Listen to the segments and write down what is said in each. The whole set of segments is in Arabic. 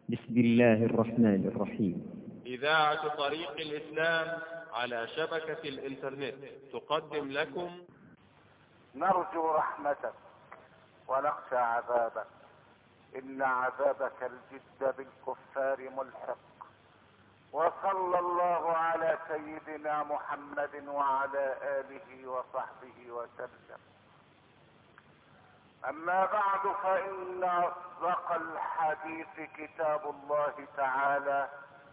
بسم الله الرحمن الرحيم. إذاعة طريق الإسلام على شبكة الإنترنت تقدم لكم نرجو رحمتك ونخشى عذابك، إن عذابك الجد بالكفار ملحق. وصلى الله على سيدنا محمد وعلى آله وصحبه وسلم. أما بعد، فإن أصدق الحديث كتاب الله تعالى،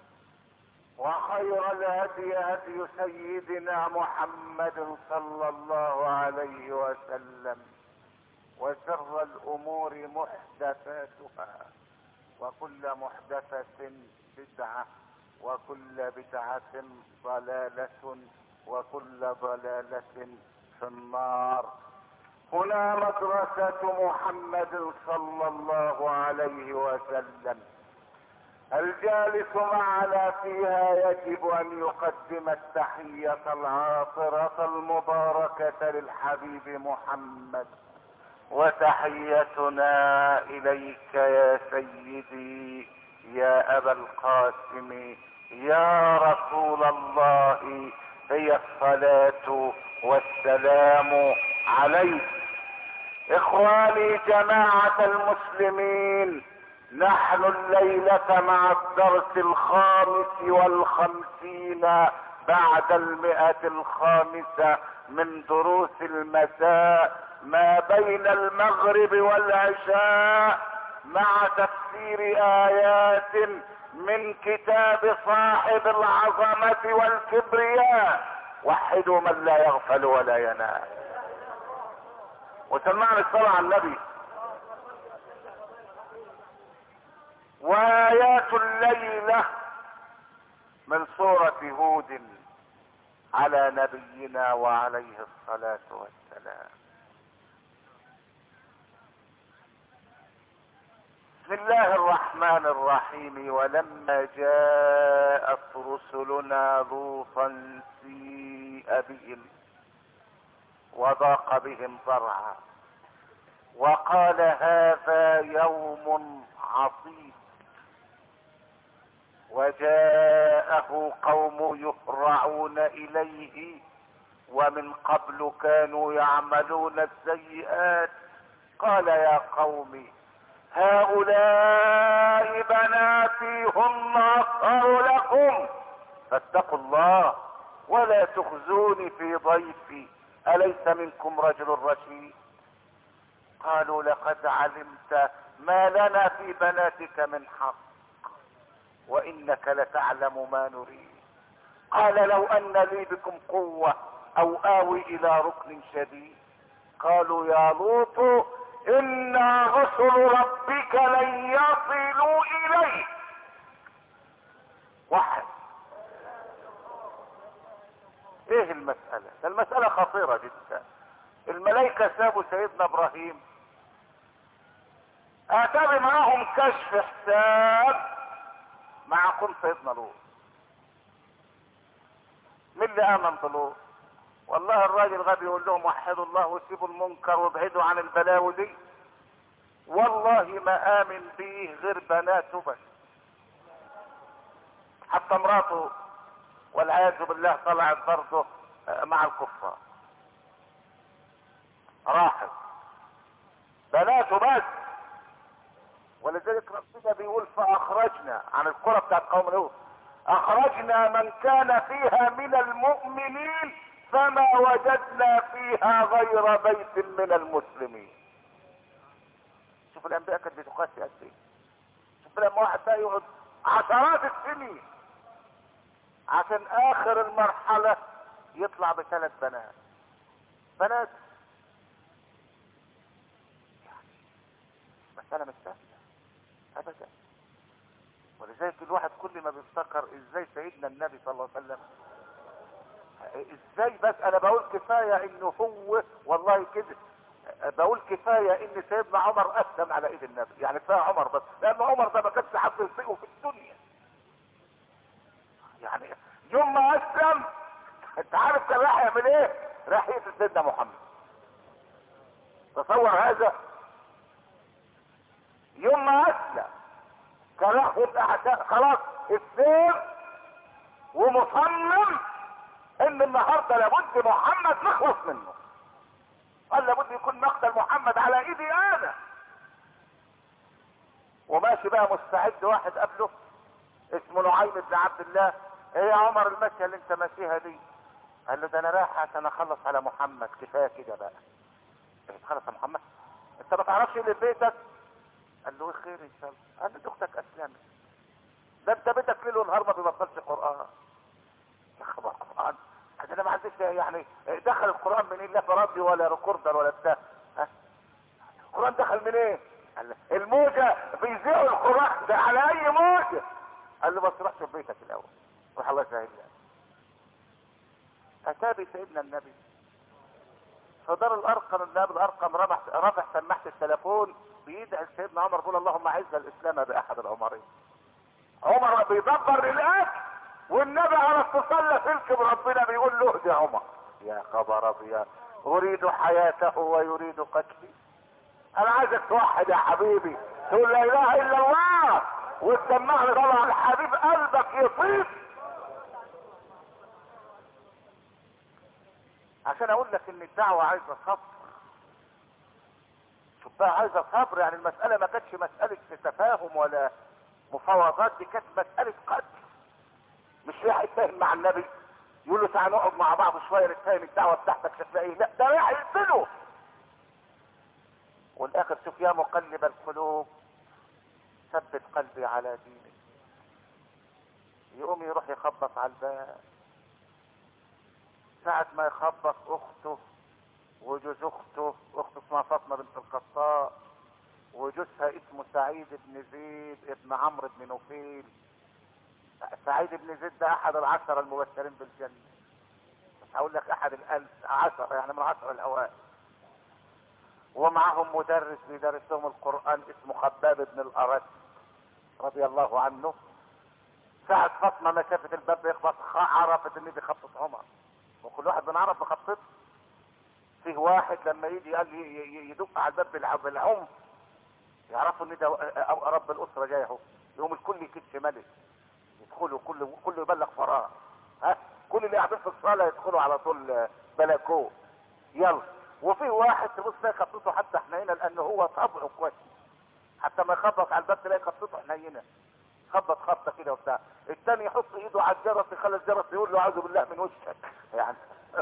وخير الهدي هدي سيدنا محمد صلى الله عليه وسلم، وشر الأمور محدثاتها، وكل محدثة بدعة، وكل بدعة ضلالة، وكل ضلالة في النار. هنا مدرسة محمد صلى الله عليه وسلم، الجالس معنا فيها يجب أن يقدم التحية العاطرة المباركة للحبيب محمد، وتحيتنا إليك يا سيدي يا أبا القاسم يا رسول الله، هي الصلاة والسلام عليك. إخواني جماعة المسلمين، نحن الليلة مع الدرس 55 بعد 100 من دروس المساء ما بين المغرب والعشاء، مع تفسير آيات من كتاب صاحب العظمة والكبرياء، وحدوا من لا يغفل ولا ينام. وسمعنا الصلاة على النبي. وآيات الليلة من سورة هود على نبينا وعليه الصلاة والسلام. بسم الله الرحمن الرحيم. ولما جاءت رسلنا لوطا سيء بهم وضاق بهم ذرعا وقال هذا يوم عصيب، وجاءه قوم يهرعون إليه ومن قبل كانوا يعملون السيئات، قال يا قوم هؤلاء بناتي هن أطهر لكم فاتقوا الله ولا تخزوني في ضيفي أليس منكم رجل رشيد. قالوا لقد علمت ما لنا في بناتك من حق وإنك لتعلم ما نريد. قال لو أن لي بكم قوة أو آوي إلى ركن شديد. قالوا يا لوط إنا رسل ربك لن يصلوا إليك. واحد. ايه المسألة؟ المسألة خطيرة جدا. الملائكة سابوا سيدنا ابراهيم، اتى معهم كشف حساب مع قوم سيدنا لوط. مين اللي امن بلوط؟ والله الراجل غبي يقول لهم وحدوا الله وسيبوا المنكر وابعدوا عن البلاوي دي. والله ما امن به غير بناته بس، حتى مراته والعياذ بالله طلعت برضه مع الكفار، راحت بناته بس. ولذلك ربنا بيقول فاخرجنا عن القرى بتاعت قوم لوط، اخرجنا من كان فيها من المؤمنين فما وجدنا فيها غير بيت من المسلمين. شوف الانبياء كانت بتقاسي قد ايه. شوف لما واحد بقى يقعد عشرات السنين عشان اخر المرحلة يطلع ب3 بنات. مسألة مش سهلة ابدا. ولذلك الواحد كل ما بيفتكر ازاي سيدنا النبي صلى الله عليه وسلم، ازاي بس انا بقول كفاية انه هو والله كده، بقول كفاية ان سيدنا عمر اسلم على ايد النبي، يعني كفاية عمر بس، لان عمر ده ما كانش حد يطيقه في الدنيا. يعني يوم ما اسلم انت عارف كان راح يعمل ايه؟ راح يقتل سيدنا محمد. تصور هذا. يوم ما اسلم كراح يبقى خلاص السيف ومصمم ان النهارده لابد محمد نخلص منه. قال لابد يكون مقتل محمد على ايدي انا. وماشي بقى مستعد، واحد قبله اسمه نعيم بن عبد الله. ايه يا عمر المشيه اللي انت ماشيها دي؟ قال له ده انا رايح عشان اخلص على محمد، كفايه كده بقى. انت تخلص على محمد؟ انت ما تعرفش اللي في بيتك؟ قال له ايه خير ان شاء الله؟ قال له اختك اسلمت. ده انت بيتك ليل ونهار ما بيبطلش قران. يا خبر قران، انا ما عنديش يعني دخل القران منين؟ لا فرادي ولا ريكوردر ولا بتاع. القران دخل منين؟ قال له الموجه بيذيعوا القران ده على اي موجه. قال له بس روح شوف بيتك الاول، روح الله يسهل لك. اتى بسيدنا النبي فدار الارقم. النبي الارقم رفع سماعه التليفون بيدعي سيدنا عمر بيقول اللهم اعز الاسلام باحد العمرين. عمر بيدبر للاكل والنبي على اتصال سلك بربنا بيقول له اهدي يا عمر. يا خبر ابيض، اريد حياته ويريد قتلي. انا عايزك توحد يا حبيبي، تقول لا اله الا الله وتسمعني طبعا الحبيب قلبك يطيب. عشان اقول لك ان الدعوة عايزة صبر. شوف بقى عايزة صبر، يعني المسألة ما كانتش مسألة تفاهم ولا مفاوضات، دي كانت مسألة قتل. مش رايح يتفاهم مع النبي يقول له تعال نقعد مع بعض شوية نتفاهم الدعوة بتاعتك شكلها ايه، لا ده رايح يقتله. والاخر شوف يا مقلب القلوب ثبت قلبي على دينك. يقوم يروح يخبط على الباب. ساعة ما يخبط اخته وجوز اخته اسمها فاطمة بنت الخطاب، وجوزها اسمه سعيد بن زيد ابن عمرو بن نفيل. سعيد بن زيد ده احد العشرة المبشرين بالجنة، مش هقول لك احد العشرة، يعني من العشرة الاوائل. ومعهم مدرس بيدرس لهم القرآن اسمه خباب بن الارد رضي الله عنه. ساعة فاطمة ما شافت الباب يخبط عرفت ان دي خبطة عمر، وكل واحد بنعرف بخبطته. فيه واحد لما يجي قال يدق على الباب بالعنف يعرفوا ان ده رب الاسرة جاي اهو، يقوم الكل يكتش ملك يدخلوا، كله يبلغ فراغ. كل اللي قاعدين في الصالة يدخلوا على طول بلكوه يلا. وفي واحد تبص تلاقي خطته حتى حنينه لانه هو طبعه كويس، حتى ما يخبط على الباب تلاقي خطته حنينه، خبط خبطه كده وبتاع. الثاني يحط ايده على الجرس يخلي الجرس يقول له اعوذ بالله من وشك يعني.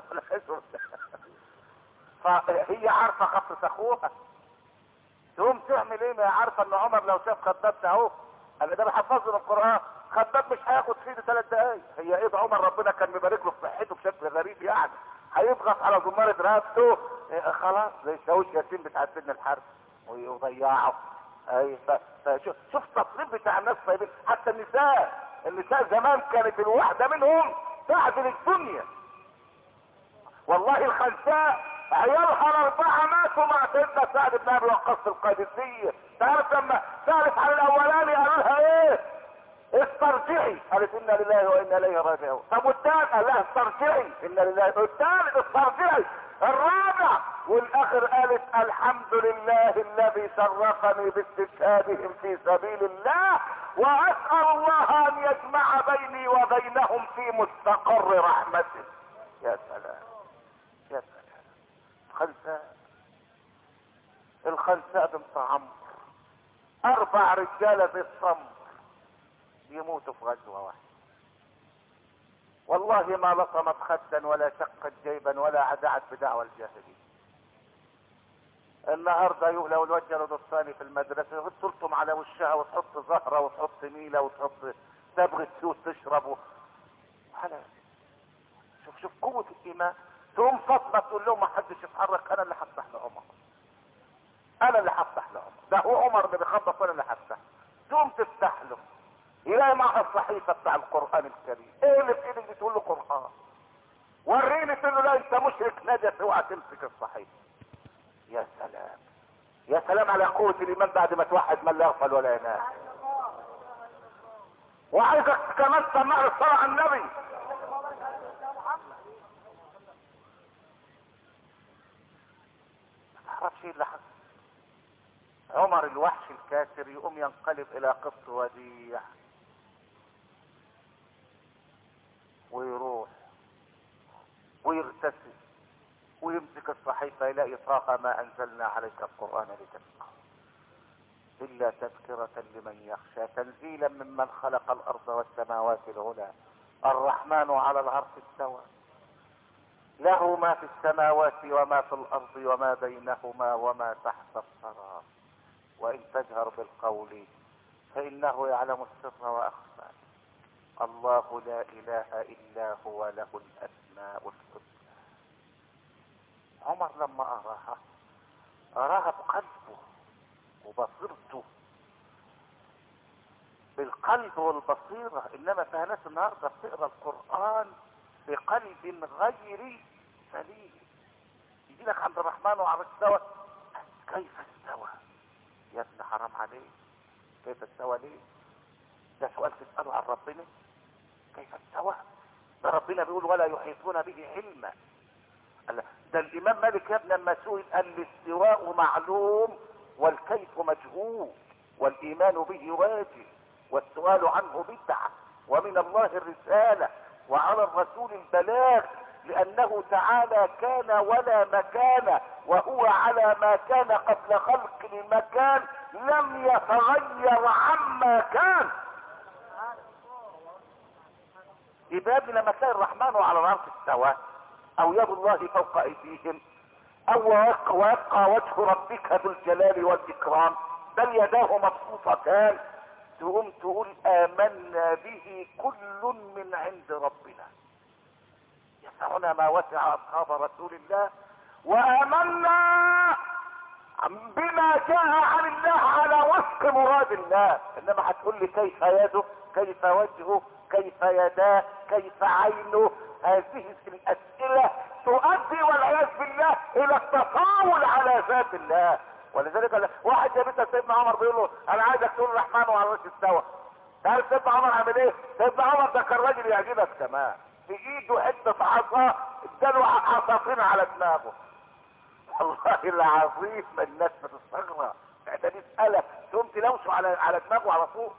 فهي عارفه خطه اخوها، تقوم تعمل ايه؟ ما هي عارفه ان عمر لو شاف خباب ده اهو قال ده بيحفظه القران، خباب مش هياخد فيه 3 دقايق. هي ايد عمر ربنا كان مبارك له في صحته بشكل غريب يعني، هيضغط على زمارة رقبته خلاص زي شاويش ياسين بتاع سن الحرب ويضيعه. اي شوف التصريف بتاع الناس طيبين. حتى النساء زمان كانت الواحده منهم تعدل الدنيا. والله الخنساء عيالها الاربعه ماتوا مع سيدنا سعد بن ابي وقاص القادسيه. تعرف لما سالت على الاولاني قالوا لها ايه؟ استرجعي، قالت انا لله وانا اليه راجعون. طب والثاني قال لها استرجعي انا لله، الثالث استرجعي، الرابع والاخر قالت الحمد لله الذي شرفني باستشهادهم في سبيل الله، واسال الله ان يجمع بيني وبينهم في مستقر رحمته. يا سلام يا سلام. الخنساء بنت عمرو 4 رجاله في الصمت يموتوا في غزوة واحدة. والله ما لطمت خدا ولا شقت جيبا ولا عدعت بدعوى الجاهلية. النهارده لو الواد جلد الثاني في المدرسة تلطم على وشها وتحط زهرة وتحط ميلة وتحط صبغة سوس تشربه. شوف قوة الإيمان. تقوم فاطمة تقول لهم ما حدش يتحرك، أنا اللي هفتح لعمر، أنا اللي هفتح لعمر، ده هو عمر اللي بيخبط وأنا اللي هفتح. تقوم تفتح له يلاقي معها الصحيفة بتاع القرآن الكريم. ايه اللي في ايدك بتقول له قرآن؟ وريني. تقول له لا انت مشرك نجس اوعى تمسك الصحيفة. يا سلام يا سلام على قوة الايمان بعد ما توحد من لا يغفل ولا ينام. وعايزك كمان تسمع الصلاة على النبي. ما تعرفش ايه اللي حصل. عمر الوحش الكاسر يقوم ينقلب الى قط وديع ويروح ويغتسل ويمسك الصحيفة يلاقي طه ما انزلنا عليك القرآن لتشقى الا تذكرة لمن يخشى تنزيلا ممن خلق الارض والسماوات العلى الرحمن على العرش استوى له ما في السماوات وما في الارض وما بينهما وما تحت الثرى وان تجهر بالقول فانه يعلم السر واخفى الله لا اله الا هو له الاسماء الحسنى. عمر لما اراها بقلبه وبصيرته بالقلب والبصيرة. انما فيها ناس النهارده بتقرا القرآن بقلب غير سليم. يجي لك عند الرحمن وعلى استوى كيف استوى يا ابن حرام عليك كيف استوى ليه؟ ده سؤال تسأله عن ربنا كيف استوى؟ ده ربنا بيقول ولا يحيطون به علما. ده الامام مالك يا ابن لما سئل قال الاستواء معلوم والكيف مجهول والايمان به واجب والسؤال عنه بدعة ومن الله الرسالة وعلى الرسول البلاغ لانه تعالى كان ولا مكان وهو على ما كان قبل خلق المكان لم يتغير عما كان. يبقى لما تلاقي الرحمن على العرش استوى او يد الله فوق ايديهم او ويبقى وجه ربك ذو الجلال والاكرام بل يداه مبسوطتان تقوم تقول امنا به كل من عند ربنا. يسعنا ما وسع اصحاب رسول الله وامنا بما جاء عن الله على وفق مراد الله. انما هتقول لي كيف يده كيف وجهه كيف يداه كيف عينه هذه الاسئله تؤدي والعياذ بالله الى التطاول على ذات الله. ولذلك واحد جاب سيدنا عمر بيقول له انا عايزك تقول الرحمن وعلى العرش استوى. تعرف سيدنا عمر عمل ايه؟ سيدنا عمر ده كان راجل يعجبك تمام في ايده حته عصا اداله عصافين على دماغه. والله العظيم الناس بتستغرب ده بيسالك تقوم تلوشه على دماغه على طول.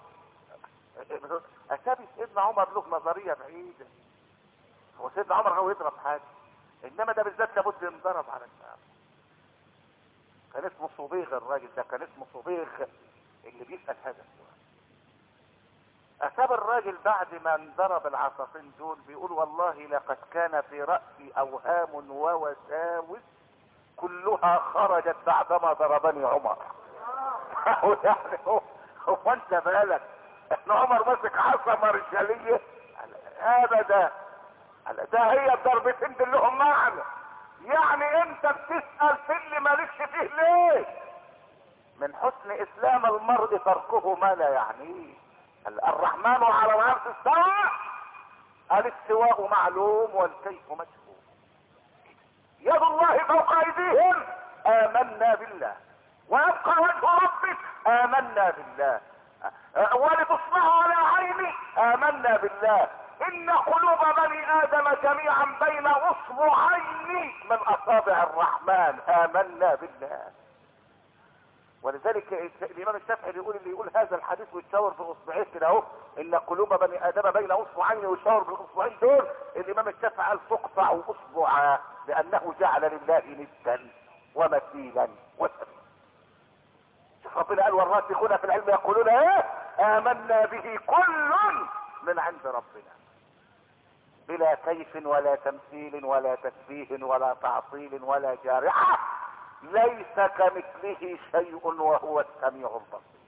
اتابي سيدنا عمر له نظريه بعيده. هو سيدنا عمر هو يضرب حاجه انما ده بالذات لابد ينضرب على دماغه. كان اسمه صبيغ الراجل ده كان اسمه صبيغ اللي بيسال هذا السؤال. أساب الراجل بعد ما انضرب العصافين دول بيقول والله لقد كان في رأسي أوهام ووساوس كلها خرجت بعدما ضربني عمر. يعني هو انت بالك ان عمر مسك عصا مرشالية؟ ابدا. ده هي الضربتين دول لهم معنى. يعني انت بتسأل في اللي مالكش فيه ليه؟ من حسن اسلام المرء تركه ما لا يعنيه. الرحمن على العرش استوى الاستواء معلوم والكيف مجهول. يد الله فوق ايديهم امنا بالله ويبقى وجه ربك امنا بالله ولتصنعوا على عيني امنا بالله ان قلوب بني ادم جميعا بين اصبعين من اصابع الرحمن امنا بالله. ولذلك الامام الشافعي بيقول اللي يقول هذا الحديث ويتشاور باصبعيه كده اهو ان قلوب بني ادم بين اصبعين ويشاور بالاصبعين دول الامام الشافعي قال تقطع اصبعا لانه جعل لله ندا ومثيلا وسبيلا. شوف ربنا قال والراسخون في العلم يقولون ايه امنا به كل من عند ربنا بلا كيف ولا تمثيل ولا تشبيه ولا تعطيل ولا جارحه ليس كمثله شيء وهو السميع البصير.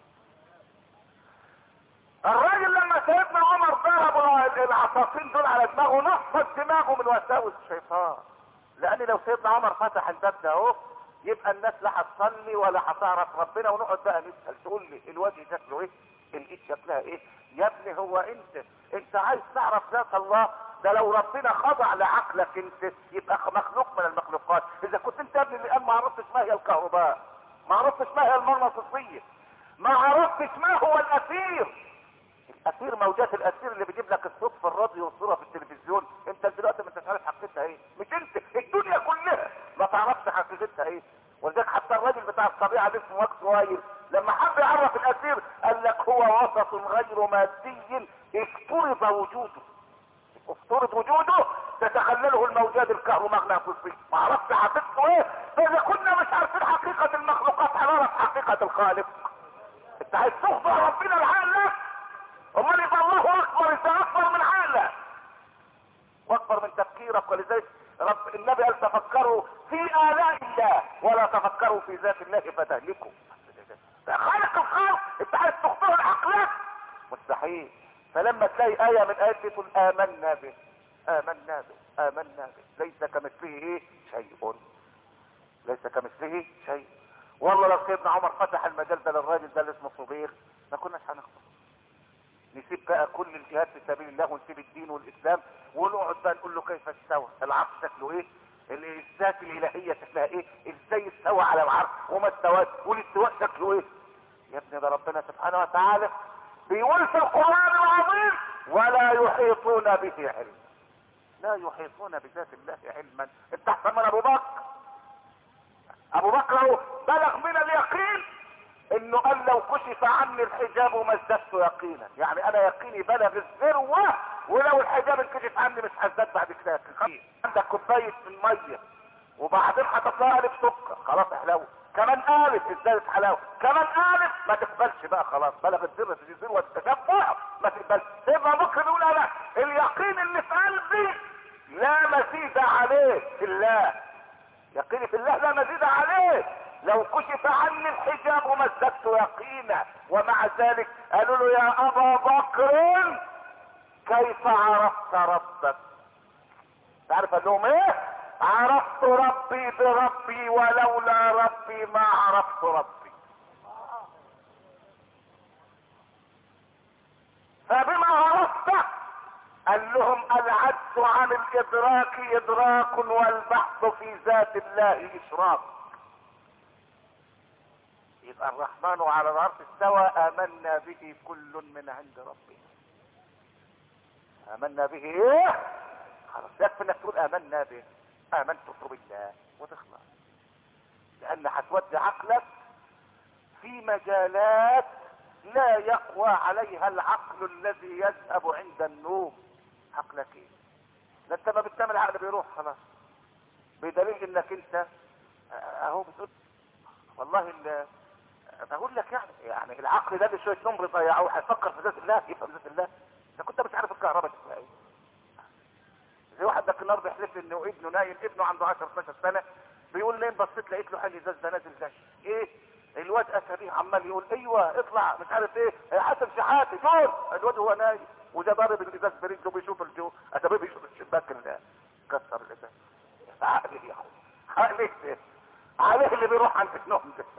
الراجل لما سيدنا عمر ضرب العصافين دول على دماغه نصت دماغه من وساوس الشيطان. لان لو سيدنا عمر فتح الباب ده اهو يبقى الناس لا هتصلي ولا هتعرف ربنا ونقعد بقى نسال تقول لي الوجه شكله ايه؟ الايد شكلها ايه؟ يا ابني هو انت عايز تعرف ذات الله؟ ده لو ربنا خضع لعقلك انت يبقى مخلوق من المخلوقات. اذا كنت انت يا ابني اللي قال ما عرفتش ما هي الكهرباء ما عرفتش ما هي المغناطيسيه ما عرفتش ما هو الاثير. الاثير موجات الاثير اللي بيجيب لك الصوت في الراديو والصوره في التلفزيون انت دلوقتي ما انتش عارف حقيقتها ايه. مش انت الدنيا كلها ما تعرفش حقيقتها ايه. ولذلك حتى الراجل بتاع الطبيعه اللي اسمه ماكسويل امر مادي افترض وجوده، افترض وجوده تتخلله الموجات الكهرومغناطيسية، ما عرفت حقيقته ايه؟ فاذا كنا مش عارفين حقيقة المخلوقات هنعرف حقيقة الخالق. انت عايز تخضع ربنا لعقلك؟ امال يبقى الله اكبر، انت اكبر من عقلك واكبر من تفكيرك. ولذلك النبي قال تفكروا في آلاء الله ولا تفكروا في ذات الله فتهلكوا. خالق الخلق انت عايز تخضع لعقلك؟ مستحيل. فلما تلاقي آية من آيات تقول آمنا به آمنا به آمنا به، ليس كمثله ايه شيء، ليس كمثله شيء. والله لو سيدنا عمر فتح المجال ده للراجل ده اللي اسمه صبيغ ما كناش هنخطر. نسيب بقى كل الجهاد في سبيل الله ونسيب الدين والاسلام ونقعد بقى نقول له كيف استوى، العرش شكله ايه، الذات الالهيه شكلها ايه، ازاي استوى على العرش وما استواش، والاستواء شكله ايه. يا ابني ده ربنا سبحانه وتعالى بيقول في القران العظيم ولا يحيطون به علما، لا يحيطون بذات الله علما. انت احسن من ابو بكر. ابو بكر اهو بلغ من اليقين انه قال لو كشف عني الحجاب ما ازددت يقينا، يعني انا يقيني بلغ الذروه، ولو الحجاب انكشف عني مش هزداد بعد كده. عندك كوبايه من ميه وبعدين هتطلع الف سكر، خلاص احلو، كمان الف ازدادت حلاوه، كمان الف ما تقبلش بقى، خلاص بلغت ذروه التشبع ما تقبلش. سيدنا ابو بكر بيقول انا اليقين اللي في قلبي لا مزيد عليه في الله، يقيني في الله لا مزيد عليه، لو كشف عني الحجاب ما ازددت يقينا. ومع ذلك قالوا له يا ابا بكر كيف عرفت ربك؟ تعرف قال لهم ايه؟ عرفت ربي بربي ولولا ربي ما عرفت ربي. فبما عرفت قال لهم العجز عن الادراك ادراك والبحث في ذات الله اشراك. يبقى الرحمن على العرش استوى آمنا به كل من عند ربنا. آمنا به ايه؟ خلاص يكفي انك تقول آمنا به، آمنت بالله وتخلص، لأن هتودي عقلك في مجالات لا يقوى عليها العقل الذي يذهب عند النوم. عقلك ايه؟ ده انت ما بتعمل عقل بيروح خلاص، بدليل انك انت اهو بتقول والله بقول لك يعني العقل ده اللي شويه نمر ضيعوه هيفكر في ذات الله، يفهم ذات الله. اذا كنت مش عارف الكهرباء اسمها ايه. زي واحد ده النهارده يحلف لي انه ابنه نايم، ابنه عنده 10 12 سنه، بيقول لي بصيت لقيت له حل ازاز ده نازل دش ايه. الواد اتى بيه عمال يقول ايوه اطلع مش عارف ايه حسن شحاتي جول. الواد هو نايم وده ضارب الازاز برجله بيشوف الجو، اتى بيه بيشوف الشباك اللي كسر الازاز. عقلي يا اخو عقلي عليه اللي بيروح عند النوم ده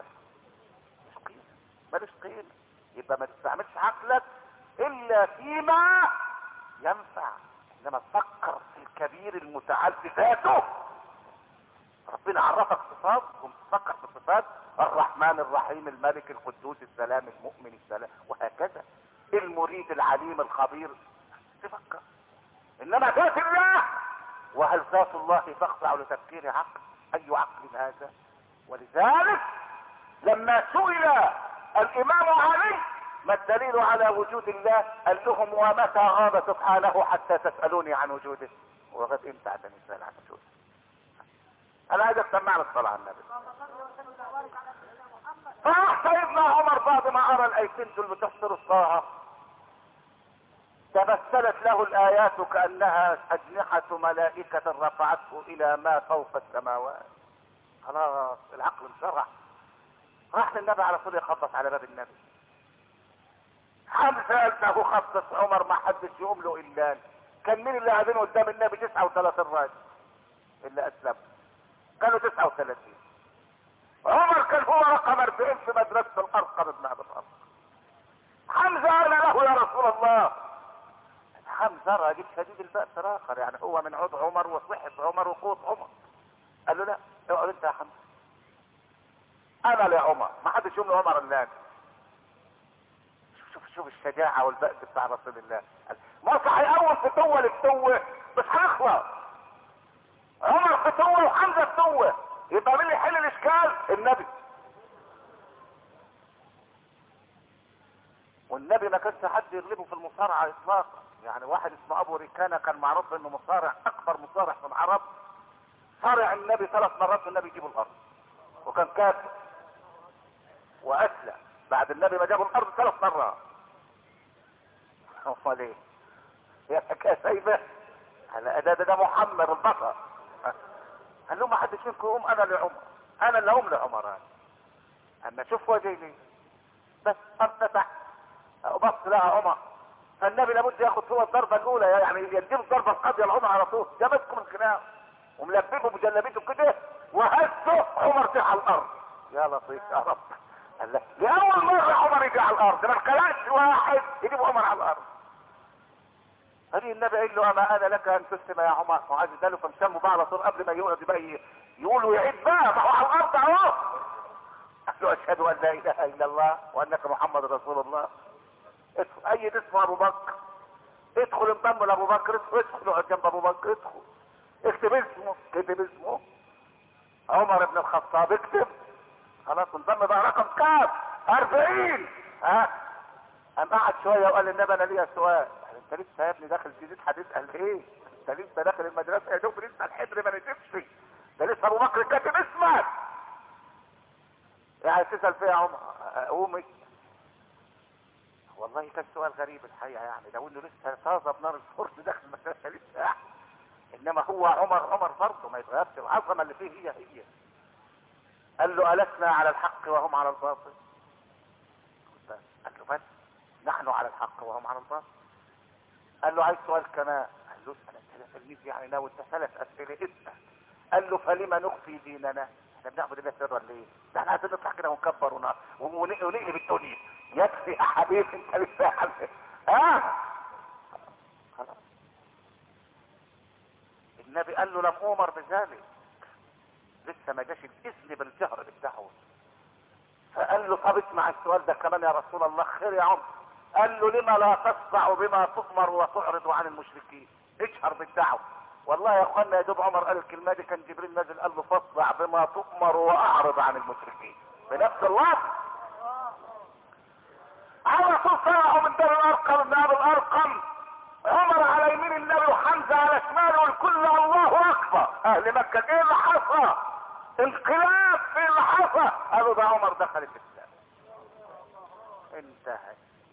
مالوش قيمة. يبقى ما تستعملش عقلك الا فيما ينفع، انما تفكر في الكبير المتعال في ذاته. ربنا عرفك صفات وتفكر في صفات الرحمن الرحيم الملك القدوس السلام المؤمن السلام وهكذا، المريد العليم الخبير تفكر. انما ذات الله، وهل ذات الله تخضع لتفكير عقل؟ اي عقل هذا؟ ولذلك لما سئل الامام علي ما الدليل على وجود الله قال لهم ومتى غاب سبحانه حتى تسألوني عن وجوده؟ وغد امتى عدني السؤال عن وجوده؟ انا عايز اسمعنا الصلاة على النبي. فراح سيدنا عمر بعد ما ارى الايتين دول بتفسير الصلاة تمثلت له الايات كأنها اجنحة ملائكة رفعته الى ما فوق السماوات. خلاص العقل انشرح. راح للنبي على طول يخبط على باب النبي. حمزة انه خصص عمر ما حدش يقوم له الا كان مين اللي قاعدين قدام النبي؟ 39 راجل اللي اسلم، كانوا 39. عمر كان هو رقم 40 في مدرسة الارقم بن ابي الارقم. حمزة قال له يا رسول الله. حمزة راجل شديد البأس اخر، يعني هو من عود عمر وصحة عمر وقوة عمر. قال له لا اقعد انت يا حمزة، انا لعمر ما حدش يقوم لعمر الا انا. شوف الشجاعة والبأس بتاع رسول الله. مصر هيقوم فتوة لفتوة مش هيخلص. عمر فتوة وحمزة فتوة، يبقى مين اللي يحل الاشكال؟ النبي. والنبي ما كانش حد يغلبه في المصارعة اطلاقا. يعني واحد اسمه ابو ريكانة كان معروف انه مصارع، اكبر مصارع في العرب، صارع النبي 3 مرات والنبي يجيبه الارض، وكان كافر واسلم بعد النبي ما جابه الارض 3 مرات. امال ايه؟ يا حكايه سايبه على ده محمد البطل. قال له ما حدش فيكم يقوم، انا لعمر، انا اللي اقوم لعمر. اما شوف وجهي ليه بس افتح وبص لها عمر، فالنبي لابد ياخد هو الضربه الاولى، يعني يديله الضربه القاضيه لعمر على طول، ده ماسكه من خناقه وملببه بجلبيته كده وهزه، عمر طيح على الارض. يا لطيف يا رب. قال له لاول مره عمر يجي على الارض، ما خلقش واحد يجيب عمر على الارض. هذه النبي قال له اما انا لك ان تسلم يا عمر، وعايز اداله فمشموا بقى على طول قبل ما يقعد بقى يقولوا يعيد بقى، ما هو على الارض اهو. قال له اشهد ان لا اله الا الله وانك محمد رسول الله. ادخل اي اسمه ابو بكر، ادخل انضم لابو بكر، ادخل اقعد جنب ابو بكر، ادخل اكتب اسمه، كتب اسمه عمر بن الخطاب، اكتب خلاص انضم بقى رقم كام 40. ها قام قعد شويه وقال للنبي انا ليا سؤال. انت لسه يا ابني داخل جديد هتسال ايه؟ انت لسه داخل المدرسه يا دوب لسه الحبر ما نتفش، ده لسه ابو بكر كاتب اسمك. يعني تسال فيها يا عمر؟ قومي. والله كان سؤال غريب الحقيقه، يعني لو انه لسه طازه بنار الفرن داخل المدرسه لسه، انما هو عمر برضه ما يتغيرش، العظمه اللي فيه هي. قال له ألسنا على الحق وهم على الباطل؟ قال له بس نحن على الحق وهم على الباطل. قال له عايز سؤال كمان. قال له اسال انت يا تلميذ، يعني لو انت 3 اسئله اسال. قال له فلما نخفي ديننا؟ احنا بنعبد الله سرا ليه؟ ده احنا عايزين نطلع كده ونكبر ونقلب الدنيا. يكفي يا حبيبي انت لسه يا حبيبي. خلاص. النبي قال له لم امر بذلك، لسه ما جاش الاذن بالجهر بالدعوه. فقال له طب اسمع السؤال ده كمان يا رسول الله. خير يا عمر. قال له لما لا تصدع بما تؤمر وتعرض عن المشركين؟ اجهر بالدعوه. والله يا اخوانا يا دوب عمر قال الكلمه دي كان جبريل نازل قال له فاصدع بما تؤمر واعرض عن المشركين بنفس اللفظ. على طول طلعوا من دار الارقم، من ابي الارقم، عمر على يمين النبي وحمزه على شماله، والكل الله اكبر. اهل مكه ايه اللي حصل؟ انقلاب في اللي حصل. قالوا ده عمر دخل الاسلام. انتهى.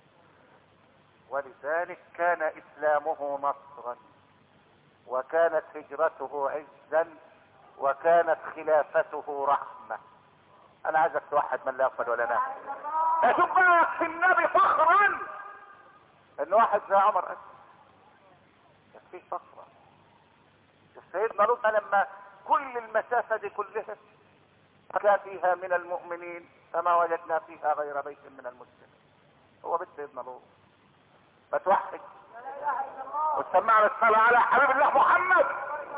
ولذلك كان اسلامه نصرا، وكانت هجرته عزا، وكانت خلافته رحمة. انا عايزك توحد من لا يقبل ولا نافع. اشوف بقى في النبي فخرا ان واحد زي عمر يكفيه فخرا. سيدنا لوط لما كل المسافة دي كلها كان فيها من المؤمنين فما وجدنا فيها غير بيت من المسلمين. هو بيت سيدنا لوط. فتوحد وتسمعنا الصلاة على حبيب الله محمد.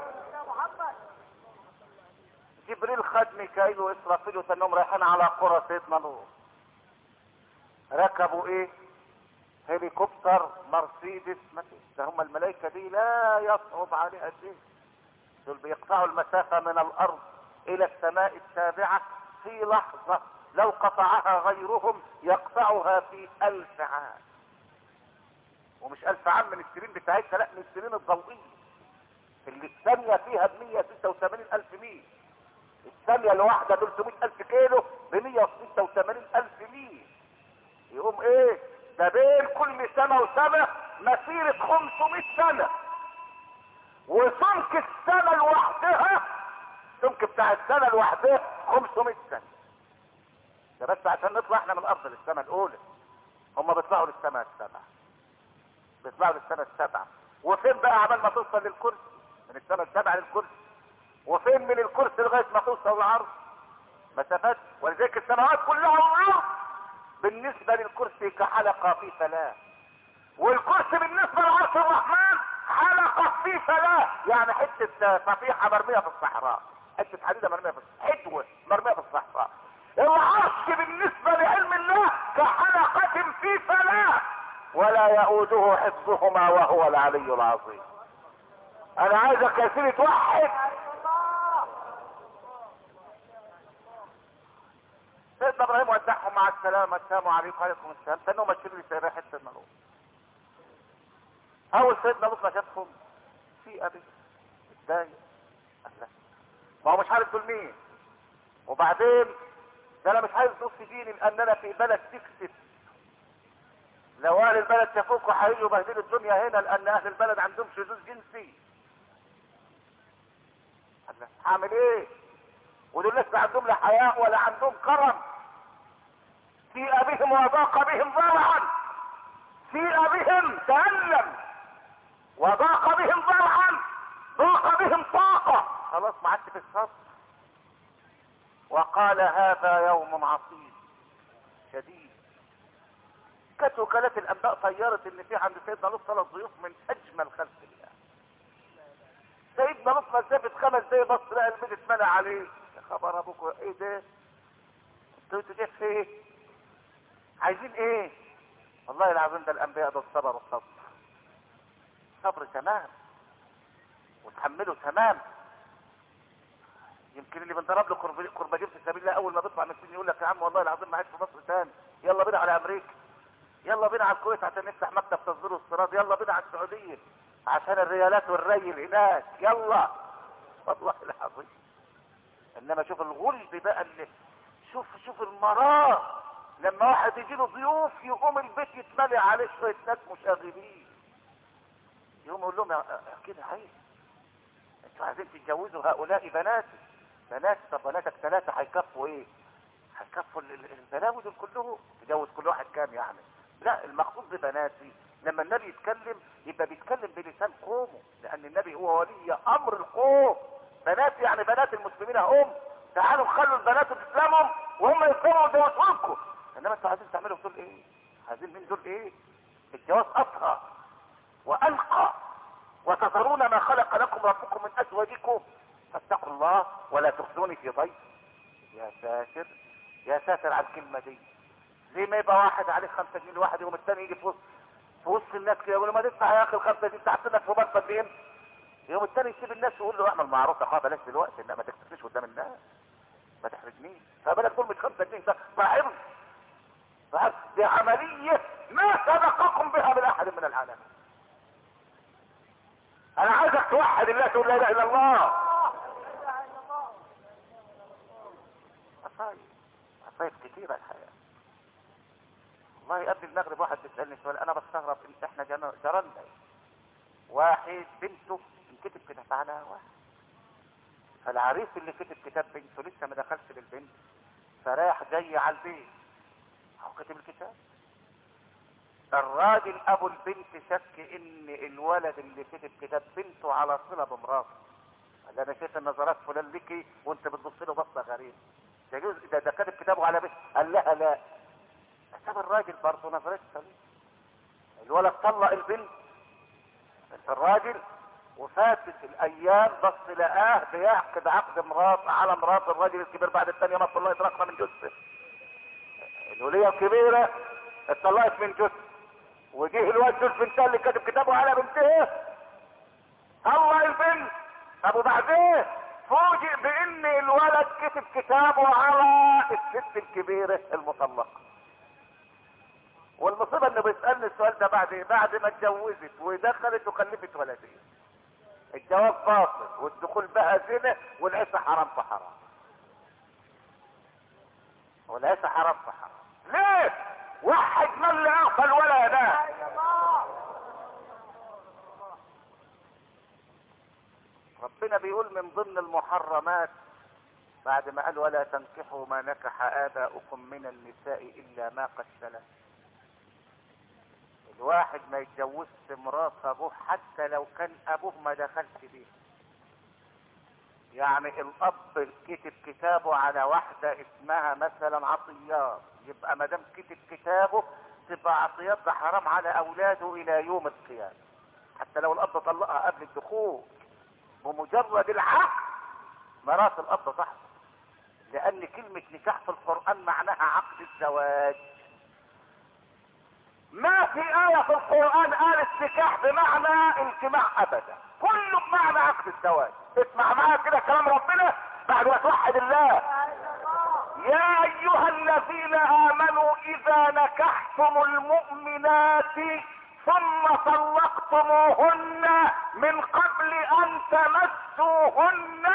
جبريل خد ميكائيل واسرافيل وتنهم رايحين على قرى سيدنا لوط. ركبوا ايه؟ هليكوبتر مرسيدس. ده هم الملائكة دي لا يصعب عليها شيء. دول بيقطعوا المسافة من الارض الى السماء السابعة في لحظة، لو قطعها غيرهم يقطعها في 1000 عام. ومش 1000 عام من السنين بتاعتها، لا من السنين الضوئية اللي الثانية فيها ب186,000 ميل. الثانية الواحدة 300,000 كيلو ب186,000 ميل. يقوم ايه ده بين كل سنة وسنة مسيرة 500 سنة. وسمك السنة لوحدها، سمك بتاع السنة لوحدها 500 سنة. ده بس عشان نطلع احنا من الارض للسماء الاولى. هم بيطلعوا للسماء السبعة، بيطلعوا للسماء السبعة. وفين بقى عمال ما توصل للكرسي؟ من السماء السبعة للكرسي. وفين من الكرسي لغاية ما توصل للعرض؟ مسافات. ولذلك السماوات كلها والارض بالنسبة للكرسي كحلقة في فلاة، والكرسي بالنسبة لعرش الرحمن حلقة في فلاة. يعني حتة صفيحة مرمية في الصحراء، حتة حديدة مرمية في حدوة مرمية في الصحراء. العرش بالنسبة لعلم الله كحلقة في فلاة، ولا يؤوده حفظهما وهو العلي العظيم. انا عايزك يا سيدي توحد. 1 سيدنا ابراهيم ودعهم مع السلامه، السلام عليكم. وعليكم السلام. كانوا ماشيين لي ريحه سيدنا لوط. اول سيدنا لوط ما شافهم في ابي اتضايق، ما هو مش عارف دول مين. وبعدين ده انا مش عايز نص ديني لان انا في بلد تكسب. لو اهل البلد شافوكوا هيجوا يبهدلوا الدنيا هنا، لان اهل البلد عندهم شذوذ جنسي. هعمل ايه؟ ودول لسه عندهم لا حياء ولا عندهم كرم. في ابيهم وضاق بهم ذرعا، في ابيهم تألم وضاق بهم ذرعا، ضاق بهم طاقة، خلاص ما عادش في الصبر. وقال هذا يوم عصيب شديد. كانت وكالات الانباء طيرت ان في عند سيدنا لوط 3 ضيوف من اجمل خلق الله. سيدنا لوط مسافه 5 دقايق بص لقى البيت اتمنع عليه. يا خبر ابوكوا ايه ده؟ انتوا جايين في ايه؟ عايزين ايه؟ والله العظيم ده الانبياء ده الصبر والصبر. صبر تمام وتحملوا تمام. يمكن اللي بنضرب له كرباجين في سبيل الله اول ما بيطلع من السجن يقول لك يا عم والله العظيم ما عايش في مصر تاني، يلا بينا على امريكا، يلا بينا على الكويت عشان نفتح مكتب تصدير واستيراد، يلا بينا على السعوديه عشان الريالات والريل هناك، يلا. والله العظيم. انما شوف الغلب بقى اللي شوف المرار لما واحد يجي له ضيوف يقوم البيت يتملي عليه شويه ناس مشاغبين، يقوم يقول لهم كده عيب، انتوا عايزين تتجوزوا هؤلاء بناتي. طب بناتك 3 هيكفوا ايه؟ هيكفوا البلاوي دول كلهم؟ تجوز كل واحد كام يعني؟ لا، المقصود ببناتي لما النبي يتكلم يبقى بيتكلم بلسان قومه، لان النبي هو ولي امر القوم. بناتي يعني بنات المسلمين هم، تعالوا خلوا البنات تسلمهم وهم يسلموا ويجوزوكم. انما انتوا عايزين تعملوا دول ايه؟ عايزين من دول ايه؟ الجواز اطهر والقى، وتذرون ما خلق لكم ربكم من ازواجكم، فاتقوا الله ولا تخزوني في ضيف. يا ساتر يا ساتر على الكلمه دي. ليه ما يبقى واحد عليه 5 جنيه لواحد يوم الثاني يجي في وسط الناس كده يقول له ما تدفع يا اخي ال5 جنيه تحت لك في مرصد بين، يوم الثاني يسيب الناس ويقول له اعمل معروف يا اخويا بلاش دلوقتي، لا ما تكتفيش قدام الناس ما تحرجنيش، فبالك دول مش 5 جنيه صاحبهم. دي عمليه ما سبقكم بها من احد من العالمين. انا عايزك توحد الله، تقول لا اله الا الله. عصايب كتيرة الحياة. والله قبل المغرب واحد بيسألني سؤال انا بستغرب، احنا جرالنا واحد بنته كتب كتاب على واحد، فالعريس اللي كتب كتاب بنته لسه ما دخلش بالبنت، فراح جاي على البيت هو كتب الكتاب. الراجل ابو البنت شك ان الولد اللي كتب كتاب بنته على صلة بمراته، قال انا شايف النظرات فلان ليكي وانت بتبص له بصه غريبه، ده كاتب كتابه على بنت. قال لها لا. كتاب الراجل برضه نظرته سليمه. الولد طلق البنت الراجل، وفاتت الايام بص لقاه بيعقد عقد على مرات الراجل الكبير بعد الثانيه ما الله يترقى من جثه. الوليه الكبيره اتطلقت من جثه، وجه الواد البنت اللي كاتب كتابه على بنته طلق البنت. طب وبعدين فوجئ بان الولد كتب كتابه على الست الكبيره المطلقه. والمصيبه انه بيسالني السؤال ده بعد ما اتجوزت ودخلت وخلفت ولدين. الجواز باطل والدخول بقى زنا والعيشه حرام في حرام. والعيشه حرام في حرام. ليه؟ وحد من اللي اغفل ولا ده. ربنا بيقول من ضمن المحرمات بعد ما قال ولا تنكحوا ما نكح آباؤكم من النساء إلا ما قد سلف. الواحد ما يتجوزش مرات ابوه حتى لو كان ابوه ما دخلش بيه. يعني الاب كتب كتابه على واحدة اسمها مثلا عطيات، يبقى ما دام كتب كتابه تبقى عطيات ده حرام على اولاده الى يوم القيامة، حتى لو الاب طلقها قبل الدخول. بمجرد العقد مرات الاب صح، لان كلمة نكاح في القرآن معناها عقد الزواج. ما في آية في القرآن قالت نكاح بمعنى الجماع ابدا، كله بمعنى عقد الزواج. اسمع معايا كده كلام ربنا بعد ما توحد الله. يا ايها الذين امنوا اذا نكحتم المؤمنات ثم طلقتموهن من قبل ان تمسوهن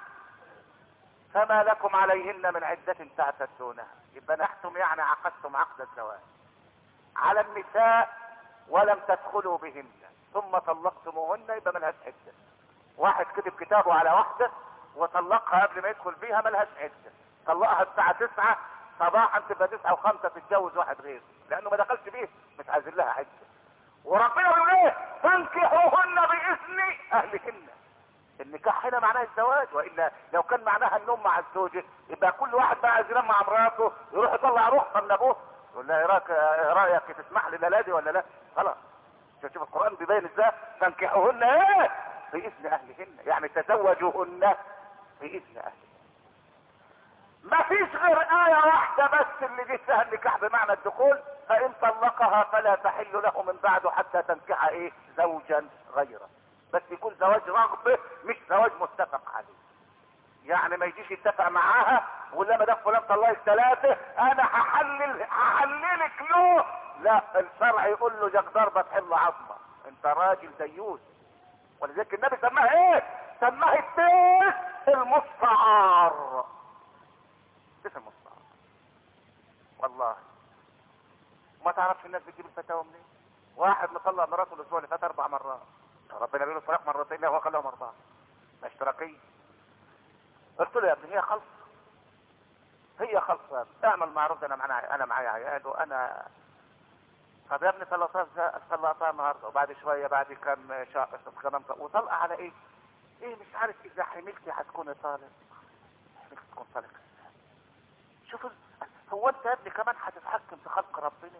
فما لكم عليهن من عدة تعتدونها. يبقى نحتم يعني عقدتم عقد الزواج على النساء ولم تدخلوا بهن ثم طلقتموهن، يبقى ملهاش عدة. واحد كتب كتابه على واحدة وطلقها قبل ما يدخل بيها، ملهاش عدة. طلقها الساعة 9 صباحا تبقى 9 و5 تتجوز واحد غيره، لانه ما دخلش بيه، مش عايزين لها عدة. وربنا يقول ايه؟ فانكحوهن باذن اهلهن. النكاح هنا معناه الزواج، والا لو كان معناها النوم مع الزوجة يبقى كل واحد بقى عايز ينام مع مراته يروح يطلع روحها من ابوه يقول لها ايه رايك تسمح لي لا دي ولا لا؟ خلاص. شوف القران بيبين ازاي فانكحوهن ايه؟ باذن اهلهن، يعني تزوجوهن باذن اهلهن. ما فيش غير آية واحدة بس اللي جه فيها النكاح بمعنى الدخول، فإن طلقها فلا تحل له من بعده حتى تنكح ايه؟ زوجا غيره. بس يكون زواج رغبة مش زواج متفق عليه. يعني ما يجيش يتفق معاها ولا ما دام فلان طلقك 3 انا هحللك له، لا، الشرع يقول له جاك ضربة تحل عظمة، انت راجل ديوث. ولذلك النبي سماها ايه؟ سماها التيس المستعار. تيس المستعار. والله ما تعرفش الناس بتجيب الفتاوى منين؟ واحد مطلق مراته الاسبوع اللي فات 4 مرات، ربنا بيقول الطلاق 2 مرتين، لا هو خلاهم 4 اشتراكية. قلت له يا ابني هي خلص، هي خلصة، اعمل معروف، انا معايا عيال وانا. طب يا ابني طلقتها النهارده، وبعد شويه بعد كم شهر كمان وطلقه على ايه؟ ايه مش عارف اذا حملتي هتكوني طالق، حملتي تكون طالق. شوف هو انت يا ابني كمان هتتحكم في خلق ربنا؟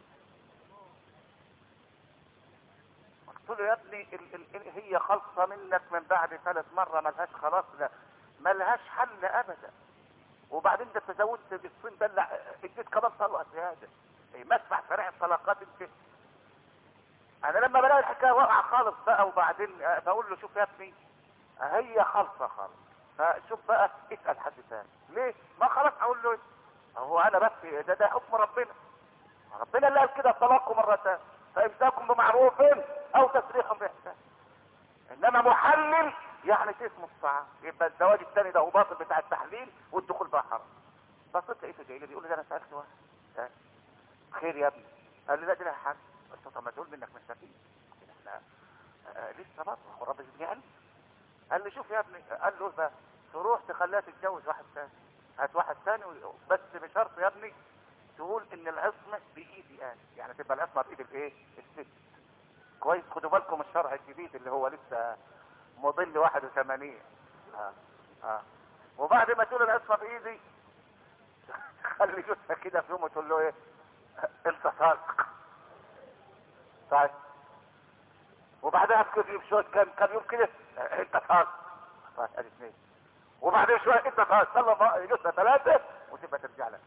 قلت له يا ابني هي خلصة منك من بعد 3 مرة، ملهاش خلاص، لا ملهاش حل ابدا. وبعدين انت تزوجت بالصين دلع اديت كمان طلقة زيادة، مسمع سريع الطلاقات انت. انا لما بلاقي الحكاية واقعة خالص بقى وبعدين بقول له شوف يا ابني هي خالصة خالص، فشوف بقى اسأل حد ثاني ليه؟ ما خلاص اقول له هو انا بس ده حكم ربنا. ربنا اللي قال كده الطلاق مرتان فامساكم بمعروف او تسريح باحسان. انما محلل يعني اسمه الصعب، يبقى الزواج الثاني ده هو باطل بتاع التحليل والدخول بقى حرام. بصيت لقيته جاي لي بيقول لي ده انا سالت واحد خير يا ابني، قال لي لا دي لها حل. قلت له طب ما تقول منك مستفيد، احنا لسه برضه هو الراجل يعني. قال لي شوف يا ابني، قال له بقى تروح تخليها تتجوز واحد ثاني، هات واحد ثاني بس بشرط يا ابني تقول ان العصمه بايدي انا، يعني تبقى العصمه بايد الايه؟ الست. كويس، خدوا بالكم الشرع الجديد اللي هو لسه مضل 81. وبعد ما تقول العصمه بايدي خلي جثه كده في يوم وتقول له ايه؟ انت صادق. طيب وبعدها بشويه كم يوم كده انت صادق. طيب ادي 2. وبعدين شويه انت صادق، صلى جثه 3 وتبقى ترجع لك.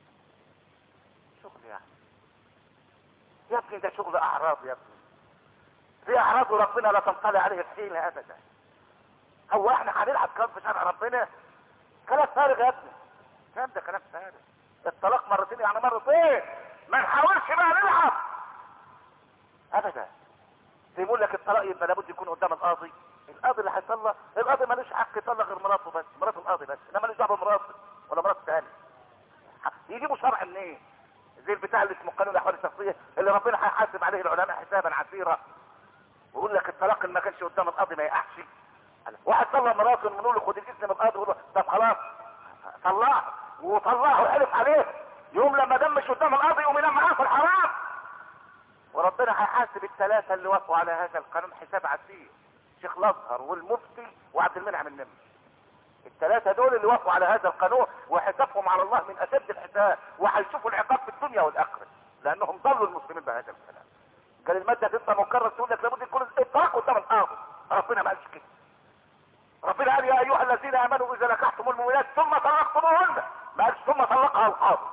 شغل يعني يا ابني، ده شغل اعراض يا ابني، في اعراض وربنا لا تنطلع عليه الحيلة ابدا. هو احنا هنلعب كلام في شرع ربنا؟ كلام فارغ يا ابني، كلام ده كلام فارغ. الطلاق 2 مرتين يعني 2 مرتين، ما نحاولش بقى نلعب ابدا. بيقول لك الطلاق يبقى لابد يكون قدام القاضي اللي هيطلق. القاضي مالوش حق يطلق غير مراته بس، مرات القاضي بس، انما مالوش دعوه بمراته ولا مرات ثانيه. يجيبوا شرع منين؟ زي البتاع اللي اسمه قانون الاحوال الشخصيه اللي ربنا هيحاسب عليه العلماء حسابا عسيرا، ويقول لك الطلاق اللي ما كانش قدام القاضي ما يقعش. واحد طلق مراته نقول له خد الاذن من القاضي، يقول له طب خلاص طلعه، وطلعه وحلف عليه، يوم لما دمش قدام القاضي يقوم ينام معاه في الحرام. وربنا هيحاسب ال3 اللي وافقوا على هذا القانون حساب عسير، شيخ الازهر والمفتي وعبد المنعم النمري. ال3 دول اللي وافقوا على هذا القانون وحسابهم على الله من اشد الحساب، وهيشوفوا العقاب في الدنيا والاخره لانهم ضلوا المسلمين بهذا الكلام. قال الماده تبقى مكرر تقول لك لابد يكون الطلاق قدام القاضي. ربنا ما قالش كده. ربنا قال يا ايها الذين امنوا اذا نكحتم المؤمنات ثم طلقتموهن، ما قالش ثم طلقها القاضي.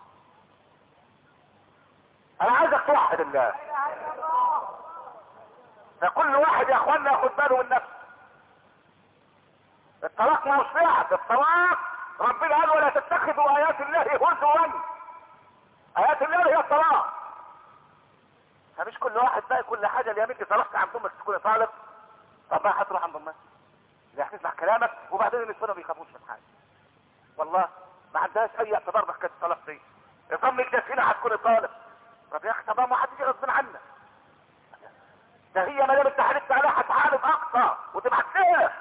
انا عايزك توحد الله، فكل واحد يا اخوانا ياخد باله من نفسه. الطلاق ما هوش لعب، الطلاق ربنا قال ولا تتخذوا ايات الله هزوا. ايات الله هي الطلاق. فمش كل واحد بقى كل حاجه اليمين دي طلقت عند امك تكون طالق. طب ما هتروح عند امك لا هتسمع كلامك وبعدين النسوان ما بيخافوش من حاجه والله ما عندهاش اي اعتبار بحكايه الطلاق دي. امك ده فينا هتكون طالق. طب يا اخي طب ما حد يجي غصب عنك. ده هي ما دام انت حلفت عليها هتعالج اقصى وتبعت لها.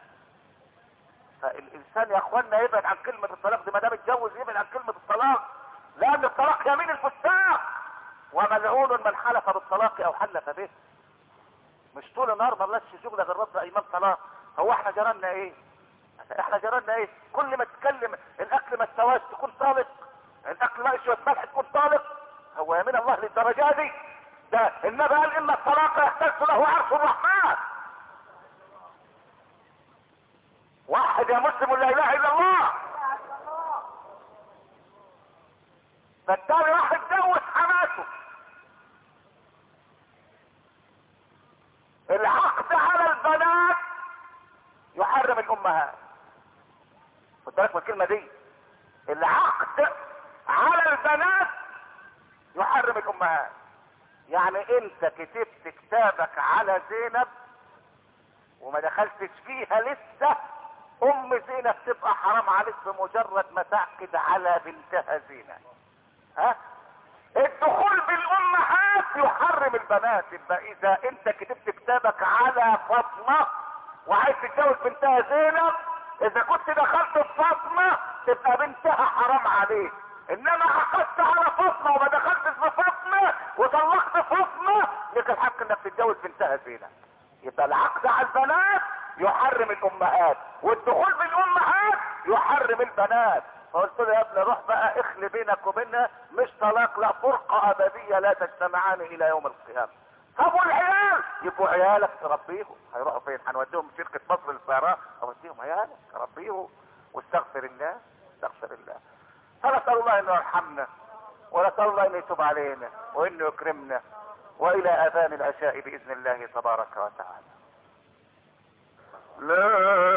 فالانسان يا اخوانا يبعد عن كلمه الطلاق دي ما دام اتجوز يبعد عن كلمه الطلاق لان الطلاق يمين الفساق وملعون من حلف بالطلاق او حلف به. مش طول النهار ما لناش شغل غير رد ايمان طلاق. هو احنا جرالنا ايه؟ احنا جرالنا ايه؟ كل ما تتكلم الاكل ما استواش تكون طالق، الاكل ما شويه ملح تكون طالق. هو يمين الله للدرجه دي؟ ده النبي قال ان الطلاق يحتاج له عرش الرحمن. واحد يا مسلم لا اله الا الله. فالتالي راح اتجوز حماته. العقد على البنات يحرم الامهات. خد بالك من الكلمه دي. العقد على البنات يحرم الامهات. يعني انت كتبت كتابك على زينب وما دخلتش فيها لسه ام زينب تبقى حرام عليك بمجرد ما تعقد على بنتها زينب. ها؟ الدخول بالامهات يحرم البنات. يبقى اذا انت كتبت كتابك على فاطمه وعايز تتجوز بنتها زينب اذا كنت دخلت بفاطمه تبقى بنتها حرام عليك. انما عقدت على فاطمه وما دخلتش بفاطمه وطلقت فاطمه لك الحق انك تتجوز بنتها زينب. يبقى العقد على البنات يحرم الامهات والدخول بالامهات يحرم البنات. فقلت له يا ابني روح بقى اخلي بينك وبينها مش طلاق لا فرقه ابديه لا تجتمعان الى يوم القيامه. طب والعيال يبقوا عيالك تربيهم. هيروحوا فين؟ هنوديهم شركه مصر للسيارات؟ اوديهم عيالك تربيهم واستغفر الله استغفر الله. فنسال الله انه يرحمنا ونسال الله انه يتوب علينا وانه يكرمنا والى اذان العشاء باذن الله تبارك وتعالى. لا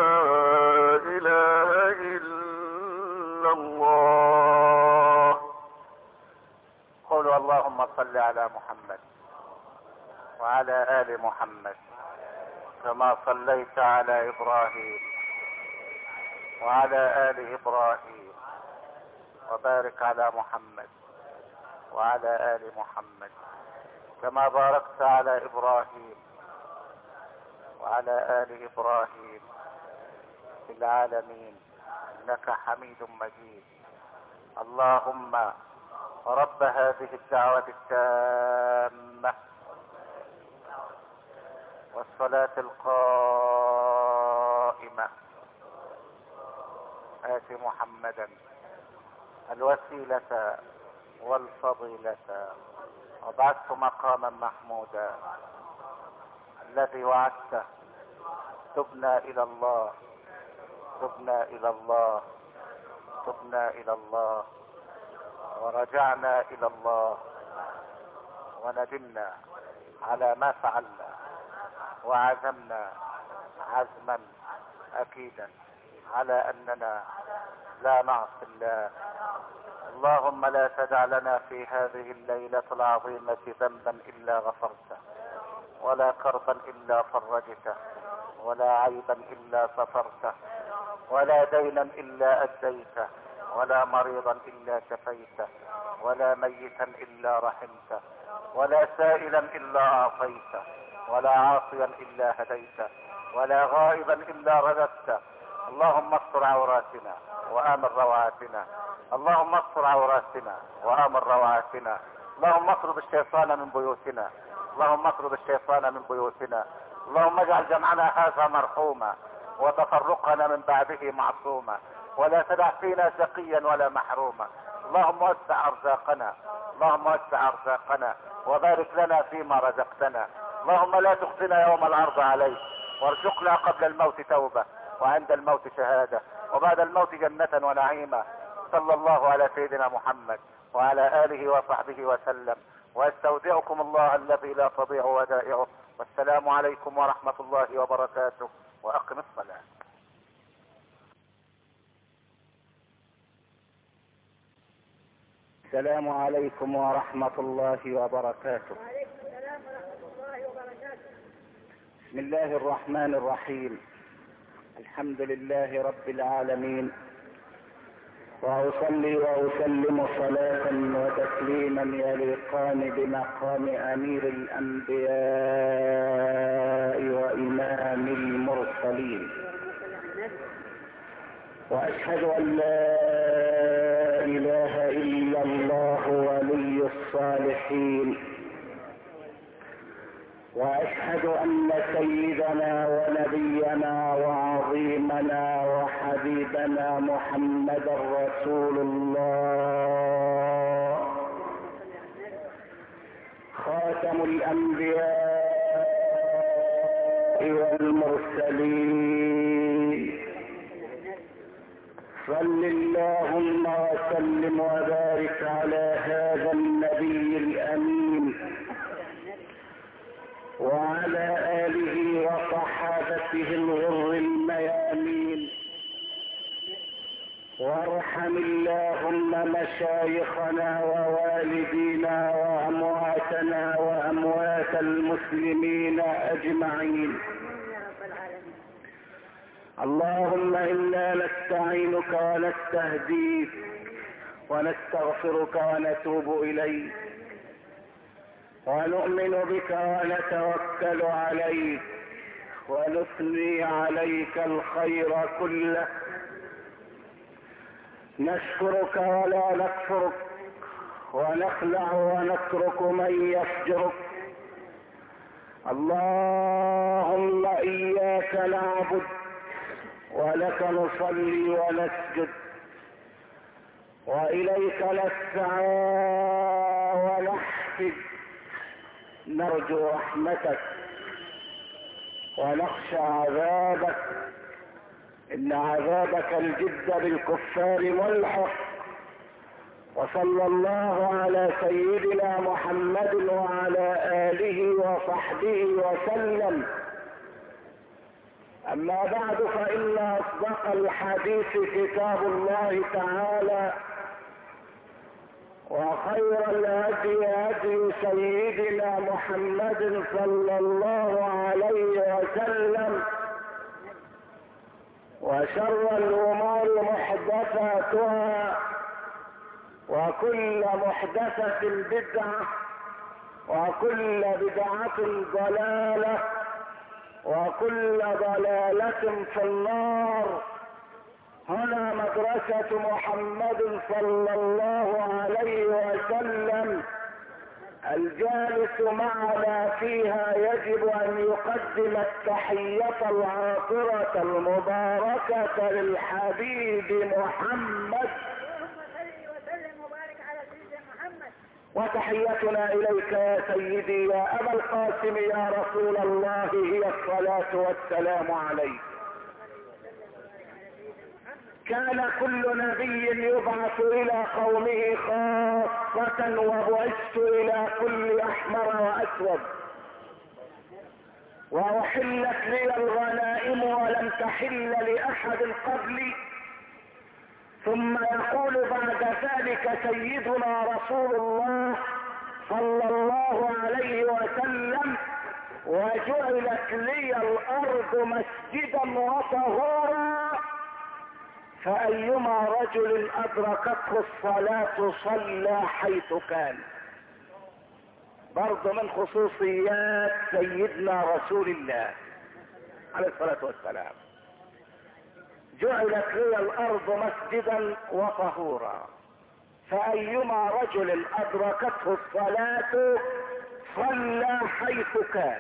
اله الا الله. قولوا اللهم صل على محمد وعلى ال محمد كما صليت على ابراهيم وعلى ال ابراهيم وبارك على محمد وعلى ال محمد كما باركت على ابراهيم وعلى ال ابراهيم في العالمين انك حميد مجيد. اللهم رب هذه الدعوة التامة والصلاة القائمة آت محمدا الوسيلة والفضيلة وبعثت مقاما محمودا الذي وعدته. تبنا الى الله تبنا الى الله تبنا الى الله ورجعنا الى الله وندمنا على ما فعلنا وعزمنا عزما اكيدا على اننا لا نعصي الله. اللهم لا تدع لنا في هذه الليلة العظيمة ذنبا الا غفرته ولا كربا الا فرجته ولا عيبا الا سترته ولا دينا الا اديته ولا مريضا الا شفيته ولا ميتا الا رحمته ولا سائلا الا اعطيته ولا عاصيا الا هديته ولا غائبا الا رددته. اللهم استر عوراتنا وامن روعاتنا. اللهم استر عوراتنا وامن روعاتنا. اللهم اطرد الشيطان من بيوتنا. اللهم اطرد الشيطان من بيوتنا. اللهم اجعل جمعنا هذا مرحوما وتفرقنا من بعده معصوما ولا تدع فينا شقيا ولا محروما. اللهم وسع ارزاقنا. اللهم وسع ارزاقنا وبارك لنا فيما رزقتنا. اللهم لا تخزنا يوم العرض عليك وارزقنا قبل الموت توبة وعند الموت شهادة وبعد الموت جنة ونعيما. صلى الله على سيدنا محمد وعلى آله وصحبه وسلم واستودعكم الله الذي لا تضيع ودائعه. والسلام عليكم ورحمة الله وبركاته. وأقم الصلاة. السلام عليكم ورحمة الله وبركاته. وعليكم السلام ورحمة الله وبركاته. بسم الله الرحمن الرحيم. الحمد لله رب العالمين، وأصلي وأسلم صلاة وتسليما يليقان بمقام أمير الأنبياء وإمام المرسلين، وأشهد أن لا إله إلا الله ولي الصالحين، وأشهد أن سيدنا ونبينا وعظيمنا وحبيبنا محمد رسول الله، خاتم الأنبياء والمرسلين. صل اللهم وسلم وبارك على هذا النبي الأمين وعلى آله وصحابته الغر الميامين، وارحم اللهم مشايخنا ووالدينا وأمواتنا وأموات المسلمين أجمعين. اللهم إنا نستعينك ونستهديك ونستغفرك ونتوب إليك، ونؤمن بك ونتوكل عليك، ونثني عليك الخير كله. نشكرك ولا نكفرك، ونخلع ونترك من يفجرك. اللهم إياك نعبد ولك نصلي ونسجد، وإليك نسعى ونحفد. نرجو رحمتك ونخشى عذابك، إن عذابك الجد بالكفار ملحق. وصلى الله على سيدنا محمد وعلى آله وصحبه وسلم. أما بعد، فإن أصدق الحديث كتاب الله تعالى، وخير الهدي هدي سيدنا محمد صلى الله عليه وسلم، وشر الأمور محدثاتها، وكل محدثة بدعة، وكل بدعة ضلالة، وكل ضلالة في النار. هنا مدرسة محمد صلى الله عليه وسلم، الجالس معنا فيها يجب أن يقدم التحية العاطرة المباركة للحبيب محمد، وتحيتنا إليك يا سيدي يا أبا القاسم يا رسول الله هي الصلاة والسلام عليك. كان كل نبي يبعث إلى قومه خاصة، وبعثت إلى كل أحمر وأسود، وأحلت لي الغنائم ولم تحل لأحد قبلي. ثم يقول بعد ذلك سيدنا رسول الله صلى الله عليه وسلم: وجعلت لي الأرض مسجدا وطهورا، فأيما رجل أدركته الصلاة صلى حيث كان. برضو من خصوصيات سيدنا رسول الله عليه الصلاة والسلام: جعلت لي الأرض مسجدا وطهورا، فأيما رجل أدركته الصلاة صلى حيث كان.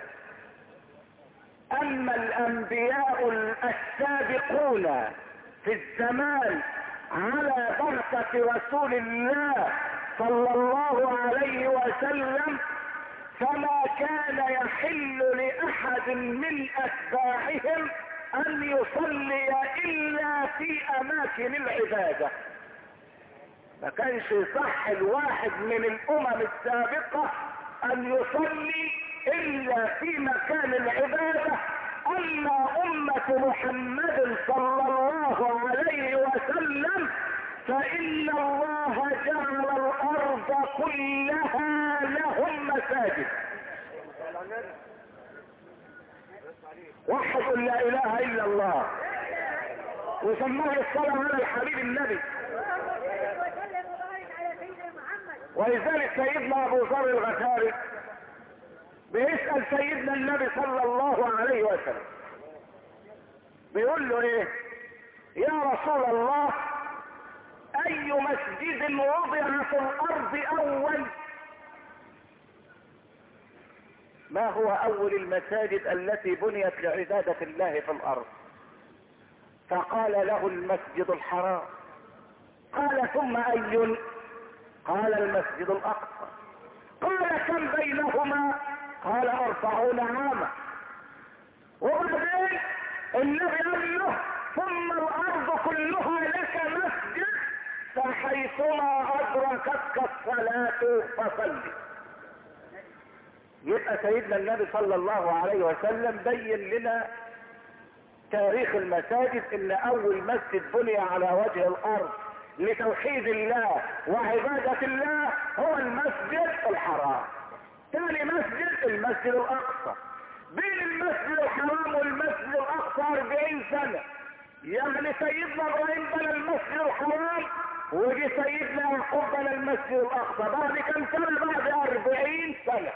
أما الأنبياء السابقون في الزمان على بعثة رسول الله صلى الله عليه وسلم، فما كان يحل لأحد من أتباعهم أن يصلي إلا في أماكن العبادة. ما كانش يصح الواحد من الأمم السابقة أن يصلي إلا في مكان العبادة. أما أمة محمد صلى الله عليه وسلم فإن الله جعل الأرض كلها لهم مساجد. وحد لا إله إلا الله، وسماه الصلاة على الحبيب النبي. ولذلك سيدنا أبو ذر الغفاري بيسأل سيدنا النبي صلى الله عليه وسلم، بيقول له ايه؟ يا رسول الله، اي مسجد وضع في الارض اول؟ ما هو اول المساجد التي بنيت لعبادة الله في الارض؟ فقال له المسجد الحرام. قال ثم اي؟ قال المسجد الاقصى. قال كم بينهما؟ قال 40 عاما. وبعدين النبي قال له ثم الارض كلها لك مسجد، فحيثما ادركتك الصلاة فصل. يبقى سيدنا النبي صلى الله عليه وسلم بين لنا تاريخ المساجد، ان اول مسجد بني على وجه الارض لتوحيد الله وعبادة الله هو المسجد الحرام. ثاني مسجد المسجد الاقصى. بين المسجد الحرام والمسجد الاقصى 40 سنة. يعني سيدنا ابراهيم بنى المسجد الحرام، وجي سيدنا يعقوب بنى المسجد الاقصى بعد كم سنة؟ بعد 40 سنة.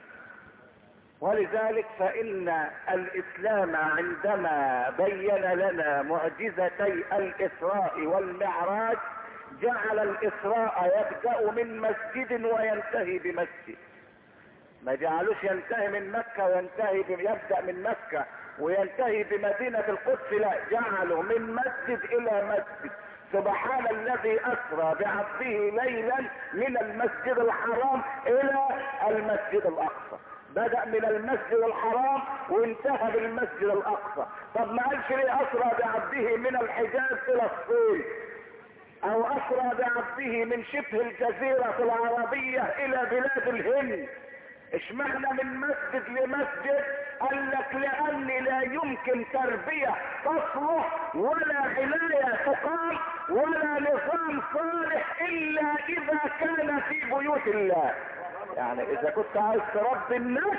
ولذلك فإن الإسلام عندما بين لنا معجزتي الإسراء والمعراج جعل الإسراء يبدأ من مسجد وينتهي بمسجد. ما جعلوش ينتهي من مكة يبدأ من مكة وينتهي بمدينة القدس، لا، جعلوا من مسجد إلى مسجد. سبحان الذي أسرى بعبده ليلا من المسجد الحرام إلى المسجد الأقصى. بدأ من المسجد الحرام وانتهى بالمسجد الاقصى. طب ما قالش ليه اسرى بعبده من الحجاز الى الصين، او اسرى بعبده من شبه الجزيرة العربية الى بلاد الهند؟ اشمعنى من مسجد لمسجد؟ قال لك لان لا يمكن تربية تصلح ولا عناية تقام ولا نظام صالح الا اذا كان في بيوت الله. يعني اذا كنت عايز تربي الناس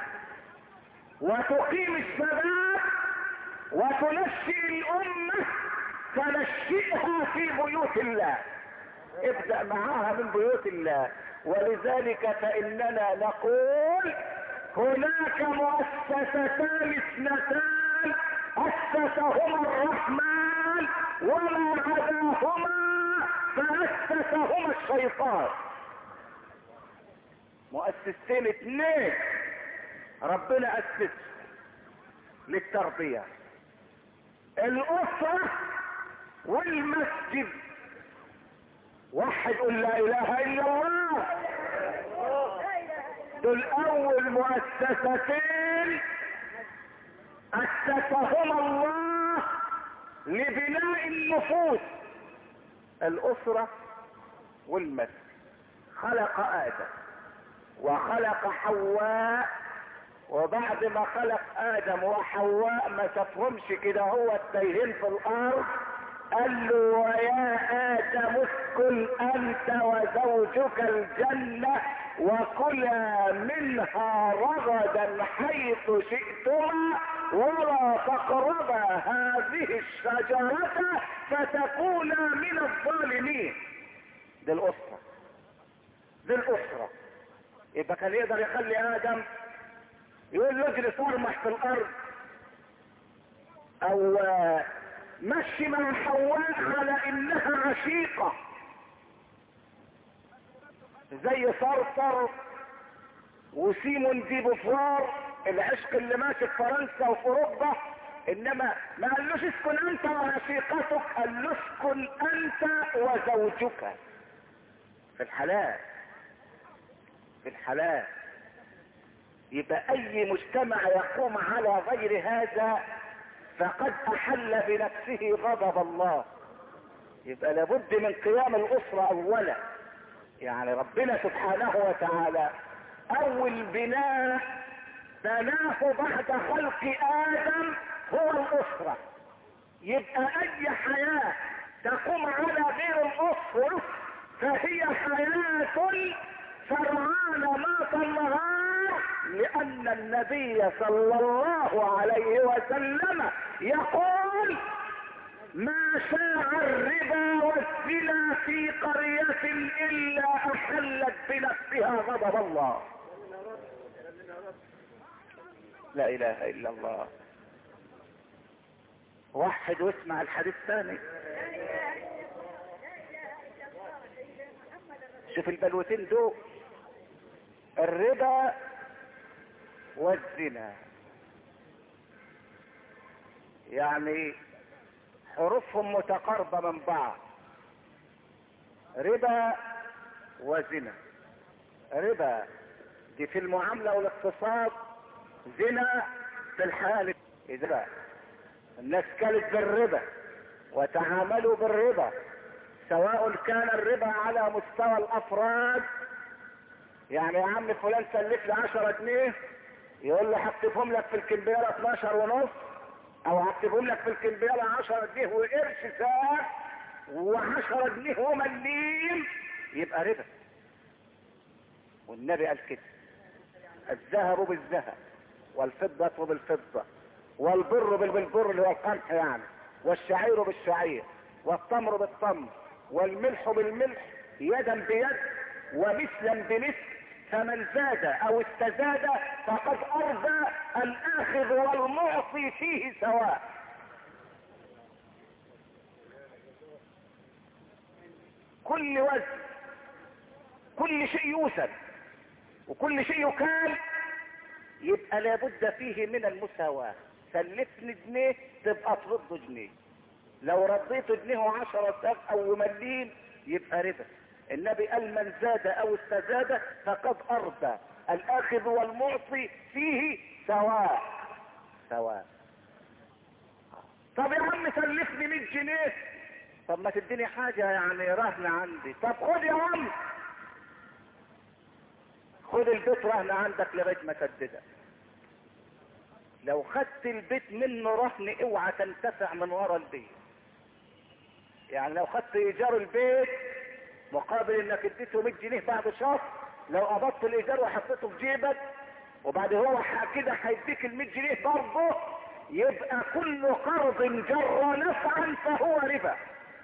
وتقيم الشباب وتنشئ الامة فنشئها في بيوت الله، ابدأ معاها من بيوت الله. ولذلك فاننا نقول هناك مؤسستان اثنتان اسسهما الرحمن وما عداهما فاسسهما الشيطان. مؤسستين اثنين ربنا اسس للتربية، الاسرة والمسجد. واحد قل لا اله الا الله. دول اول مؤسستين اسسهما الله لبناء النفوس، الاسرة والمسجد. خلق ادم وخلق حواء، وبعد ما خلق ادم وحواء ما شافهمش كده هو التايهين في الارض، قال له ويا ادم اسكن انت وزوجك الجنة وكلا منها رغدا حيث شئتما ولا تقربا هذه الشجرة فتكونا من الظالمين. دي الاسرة، دي الاسرة. يبقى كان يقدر يخلي ادم يقول له اجلس ارمح في الارض، او مشي مع حواء على انها عشيقة زي صرصر وسيمون دي بوفوار العشق اللي ماشي في فرنسا وفي اوروبا. انما ما قالوش اسكن انت وعشيقتك، قال له اسكن انت وزوجك في الحلال، في الحلال. يبقى اي مجتمع يقوم على غير هذا فقد احل بنفسه غضب الله. يبقى لابد من قيام الاسرة اولا. يعني ربنا سبحانه وتعالى اول بناء بناه بعد خلق ادم هو الاسرة. يبقى اي حياة تقوم على غير الاصل، فهي حياة سرعان ماط النهار، لان النبي صلى الله عليه وسلم يقول: ما شاع الربا والزنا في قرية الا احلت بنفسها غضب الله. لا اله الا الله. وحد واسمع الحديث الثاني. شوف البلوتين دول، الربا والزنا، يعني حروفهم متقاربة من بعض. ربا وزنا. ربا دي في المعاملة والاقتصاد، زنا في الحال. إذا الناس كانت بالربا وتعاملوا بالربا، سواء كان الربا على مستوى الافراد، يعني يا عم فلان سلف لي 10 جنيه، يقول له هكتبهم لك في الكمبيالة 12 ونص، او هكتبهم لك في الكمبيالة 10 جنيه وقرش ساعة و10 جنيه ومليم، يبقى ربا. والنبي قال كده: الذهب بالذهب والفضة بالفضة والبر بالبر اللي هو القمح يعني، والشعير بالشعير والتمر بالتمر والملح بالملح، يدا بيد ومثلا بمثل، فمن زاد او استزاد فقد ارضى الاخذ والمعطي فيه سواء. كل وزن، كل شيء يوزن وكل شيء يكال، يبقى لابد فيه من المساواة. سلفني جنيه تبقى ترده جنيه، لو رديته جنيه و10 ساق او مليم يبقى ربا. النبي قال: من زاد او استزاد فقد ارضى الاخذ والمعطي فيه سواء. سواء. طب يا عم سلفني 100 جنيه، طب ما تديني حاجة يعني رهن عندي. طب خد يا عم، خد البيت رهن عندك لغاية ما سددك. لو خدت البيت منه رهن اوعى تنتفع من ورا البيت. يعني لو خدت ايجار البيت مقابل انك اديته 100 جنيه بعد شهر، لو قبضت الايجار وحطيته في جيبك وبعد هو كده هيديك ال 100 جنيه برضه، يبقى كل قرض جر نفعا فهو ربا.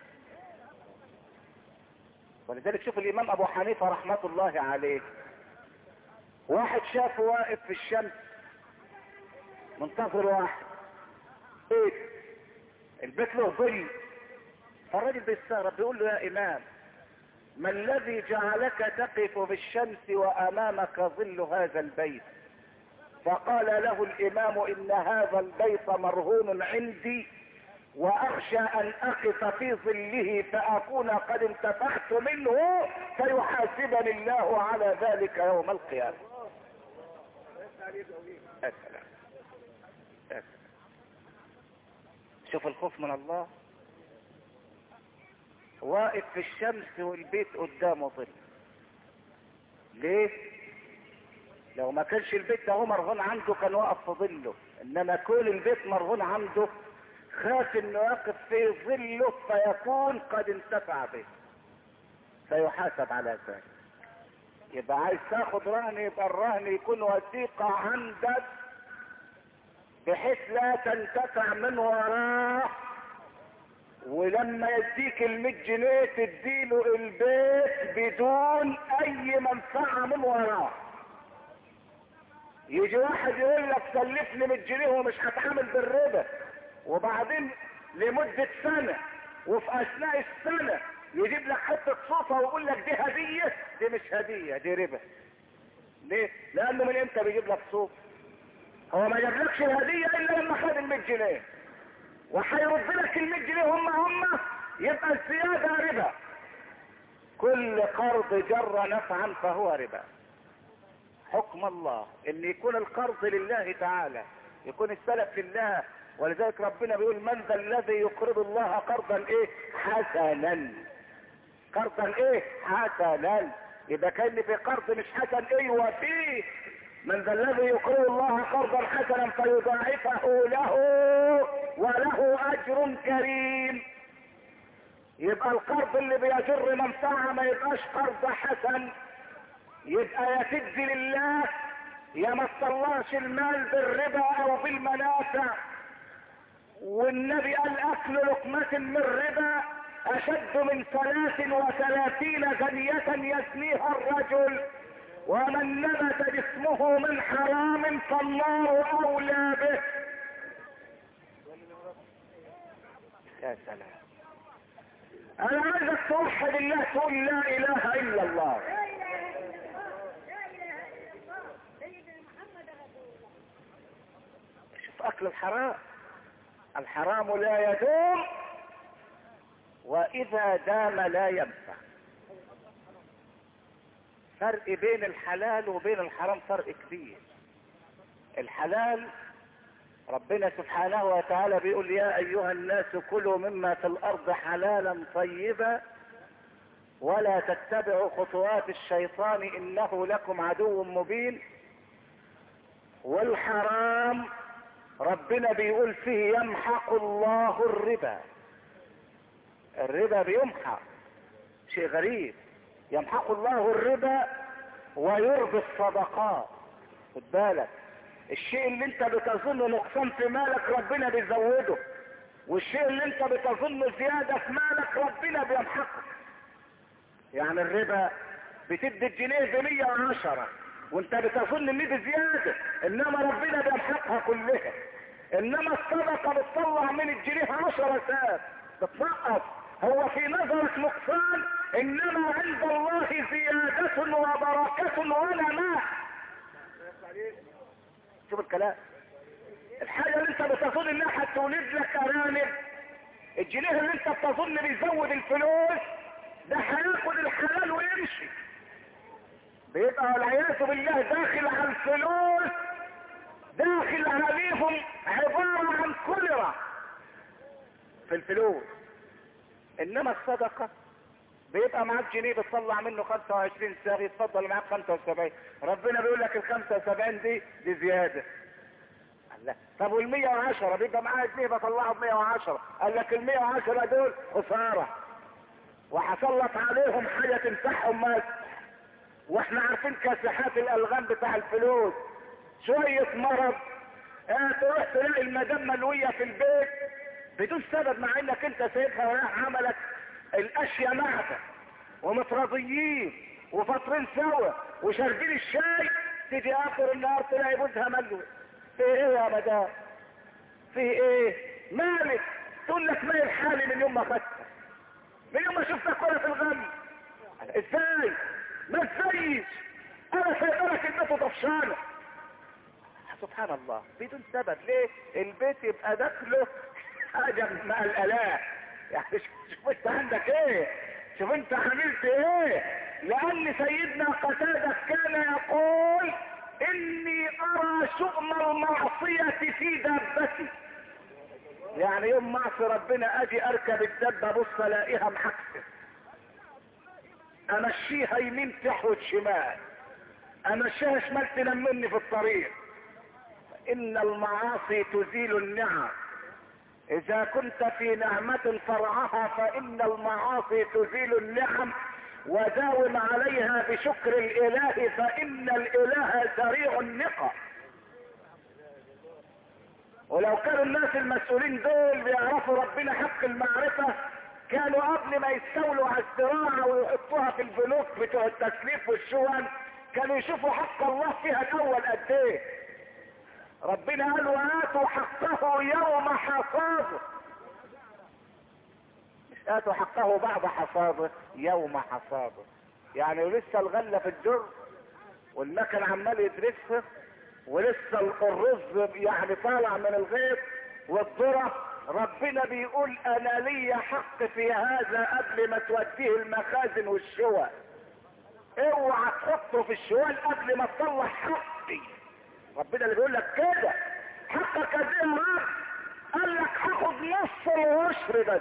ولذلك شوف الامام ابو حنيفة رحمة الله عليه، واحد شافه واقف في الشمس منتظر واحد، ايه البيت له ظل، فالراجل بيستغرب بيقول له: يا امام، ما الذي جعلك تقف بالشمس وامامك ظل هذا البيت؟ فقال له الامام: ان هذا البيت مرهون عندي، واخشى ان اقف في ظله فاكون قد انتفعت منه فيحاسبني الله على ذلك يوم القيامة. أسلام. شوف الخوف من الله. واقف في الشمس والبيت قدامه ظل. ليه؟ لو ما كانش البيت ده هو مرهون عنده كان واقف في ظله، انما كل البيت مرهون عنده خاف انه يقف في ظله فيكون قد انتفع به فيحاسب على ذلك. يبقى عايز تاخد رهن، يبقى الرهن يكون وثيقة عندك بحيث لا تنتفع من وراه، ولما يديك ال100 جنيه تديله البيت بدون اي منفعة من وراه. يجي واحد يقول لك سلفني 100 جنيه ومش هتعامل بالربا، وبعدين لمدة سنة وفي اثناء السنة يجيب لك حتة صوفة ويقول لك دي هدية. دي مش هدية، دي ربا. ليه؟ لانه من امتى بيجيب لك صوف؟ هو ما جابلكش الهدية الا لما خد ال100 جنيه، وهيرد لك ال100 جنيه هم يبقى الزيادة ربا. كل قرض جر نفعا فهو ربا. حكم الله ان يكون القرض لله تعالى، يكون السلف لله. ولذلك ربنا بيقول: من ذا الذي يقرض الله قرضا ايه؟ حسنا. قرضا ايه؟ حسنا. يبقى كان في قرض مش حسن، ايوه فيه. من ذا الذي يقرض الله قرضا حسنا فيضاعفه له وله اجر كريم. يبقى القرض اللي بيجر منفعة ما يبقاش قرض حسن، يبقى يا تدي لله يا ما تطلعش المال بالربا او بالمنافع. والنبي قال اكل لقمة من ربا اشد من 33 زنية يزنيها الرجل، ومن نبت جسمه من حرام فالنار اولى به. يا سلام، انا عايزك توحد الله، تقول لا اله الا الله. لا اله الا الله، لا اله الا الله، سيدنا محمد رسول الله. شوف اكل الحرام، الحرام لا يدوم واذا دام لا ينفع. فرق بين الحلال وبين الحرام فرق كبير. الحلال ربنا سبحانه وتعالى بيقول يا ايها الناس كلوا مما في الارض حلالا طيبا ولا تتبعوا خطوات الشيطان انه لكم عدو مبين. والحرام ربنا بيقول فيه يمحق الله الربا. الربا بيمحق، شيء غريب. يمحق الله الربا ويربي الصدقات. خد بالك، الشيء اللي انت بتظن نقصان في مالك ربنا بيزوده، والشيء اللي انت بتظن زيادة في مالك ربنا بيمحقه. يعني الربا بتدي الجنيه ب110 وانت بتظن ان دي زيادة، انما ربنا بيمحقها كلها. انما الصدقة بتطلع من الجنيه 10 ساب، بتنقص. هو في نظرك نقصان، انما عند الله زيادة وبركة ونماء. شوف الكلام، الحاجة اللي انت بتظن انها هتولد لك ارانب، الجنيه اللي انت بتظن بيزود الفلوس ده هياخد الحلال ويمشي، بيبقى والعياذ بالله داخل على الفلوس، داخل عليهم عبارة عن كوليرا في الفلوس. انما الصدقة بيبقى معاك جنيه بتطلع منه 25 ساغ، يتفضل معاك 75. ربنا بيقول لك ال75 دي زيادة. الله، طب وال110 بيبقى معايا جنيه بطلعه ب110، قال لك ال110 دول خسارة وحصلت عليهم حاجة تمسحهم مس. واحنا عارفين كاسحات الالغام بتاع الفلوس، شوية مرض تروح تلاقي المدام ملوية في البيت بدون سبب، مع انك انت سايبها وراح عملك الاشياء معك ومتراضيين وفاطرين سوا وشاربين الشاي، تيجي اخر النهار تلاقي جوزها ملوي. في ايه يا مدام؟ في ايه؟ مالك؟ تقول لك مالي حالي من يوم ما خدتها، من يوم ما شفتك ولا في الغم. ازاي؟ ما تزيش، انا سايبلك البيت وطفشانه. سبحان الله، بدون سبب. ليه؟ البيت يبقى داخله حاجه مع الاله. يعني شوف انت عندك ايه، شوف انت عملت ايه. لان سيدنا قتادة كان يقول اني ارى شؤم المعصية في دابتي. يعني يوم معصي ربنا اجي اركب الدبة بص الاقيها محكسة، امشيها يمين تحوت شمال، امشيها شمال تلمني في الطريق. ان المعاصي تزيل النعم، اذا كنت في نعمة فرعها فان المعاصي تزيل النعم، وداوم عليها بشكر الاله فان الاله سريع النقم. ولو كانوا الناس المسؤولين دول بيعرفوا ربنا حق المعرفة، كانوا قبل ما يستولوا على الزراعة ويحطوها في البنوك بتوع التسليف والشون كانوا يشوفوا حق الله فيها الاول قد ايه. ربنا قال وآتوا حقه يوم حصاده، مش آتوا حقه بعد حصاده، يوم حصاده. يعني لسه الغلة في الجر والمكن عمال يدرسها، ولسه الرز يعني طالع من الغيط والذرة. ربنا بيقول انا لي حق في هذا قبل ما توديه المخازن والشوى. اوعى تحطه في الشوال قبل ما تطلع حقي. ربنا اللي بيقول لك كده، حقك قد ايه يا رب؟ قال لك هاخد نص العشر بس.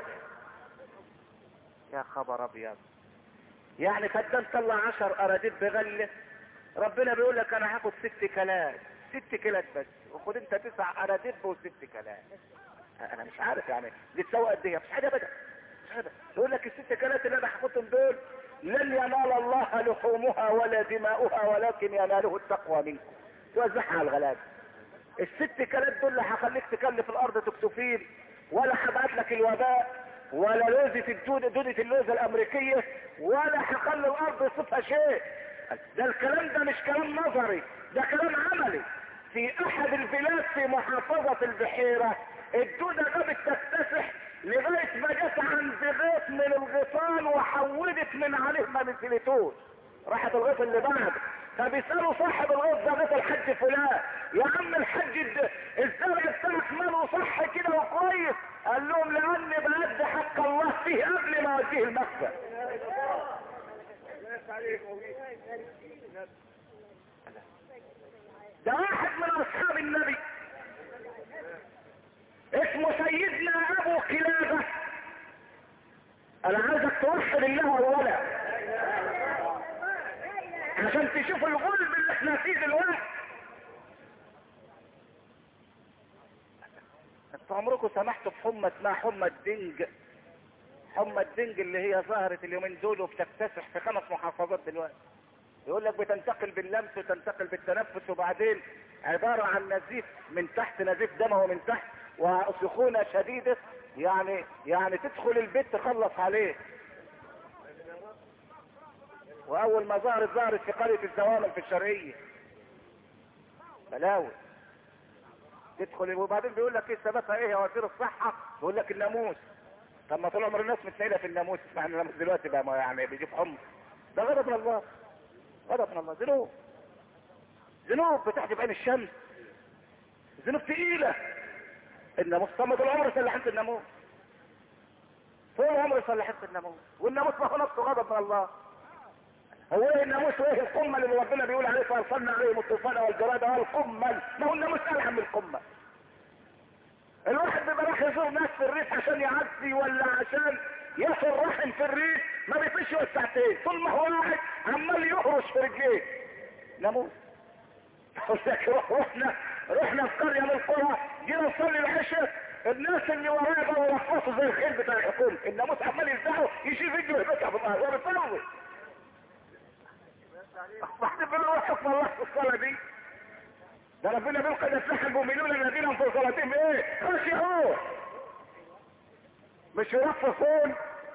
يا خبر ابيض، يعني فدان طلع 10 اراضيب بغله، ربنا بيقول لك انا هاخد 6 كيلات، 6 كيلات بس، وخد انت 9 اراضيب و6 كيلات. انا مش عارف يعني دي تساوي قد ايه، مش حاجه ابدا. يقول لك الست كلات اللي انا حكيتهم دول لن ينال الله لحومها ولا دماؤها ولكن يناله التقوى منكم. توزعها على الغلابه. الست كلات دول لا هخليك تكلف الارض تكسفين، ولا هبعت لك الوباء، ولا لوزة دودة اللوزة الامريكية، ولا هخلي الارض يصفها شيء. ده الكلام ده مش كلام نظري، ده كلام عملي. في احد البلاد في محافظة البحيرة الدودة جابت تكتسح لغاية ما جت عند غيط من الغيطان وحودت من عليه ما نزلتوش، راحت الغيط اللي بعده. فبيسألوا صاحب الغيط ده غيط الحج فلان، يا عم الحج الزرع بتاعك ماله صح كده وكويس؟ قال لهم لاني بأدي حق الله فيه قبل ما اوديه المخزن. ده واحد من اصحاب النبي اسمه سيدنا ابو كلابة. انا عايزك توحد الله اولا عشان تشوف الغلب اللي احنا فيه دلوقتي. انتوا عمركم سمحتوا بحمى اسمها حمى الدنج؟ حمى الدنج اللي هي ظهرت اليومين دول وبتكتسح في 5 محافظات دلوقتي. يقول لك بتنتقل باللمس وتنتقل بالتنفس، وبعدين عبارة عن نزيف من تحت، نزيف دموي من تحت، وسخونة شديدة، يعني تدخل البيت تخلص عليه. واول ما ظهرت في قرية الزوامل في الشرقية بلاوي تدخل. وبعدين بيقول لك ايه سببها ايه يا وزير الصحة؟ بيقول لك الناموس. طب ما طول عمر الناس متنيلة في الناموس، اسمع ان الناموس دلوقتي بقى يعني بيجيب حمى. ده غضب من الله، غضب من الله. ذنوب بتحجب عين الشمس، ذنوب تقيلة. الناموس طب طول عمره صلحت الناموس، طول عمره صلحت الناموس، والناموس ما هو نفسه غضب من الله. هو ايه الناموس وايه القمل اللي ربنا بيقول عليه فارسلنا عليهم الطوفان والجراد والقمل؟ ما هو الناموس ألحم من القمل. الواحد بيبقى راح يزور ناس في الريف عشان يعدي ولا عشان يصل رحم في الريف، ما بيفيش ساعتين، طول ما هو قاعد عمال يهرش في رجليه ناموس. رحنا في قرية من القرى، جينا نصلي العشاء، الناس اللي ورايا بقوا يرقصوا زي الخيل بتاع الحكومة، الناموس عمال يفتحوا يشيل رجله ويفتح في الارض وبيطلعوا. واحد بيقول حكم الله في الصلاة دي، ده ربنا بيقول قد افلح المؤمنون الذين هم في صلاتهم ايه؟ خاشعون مش يرفصون.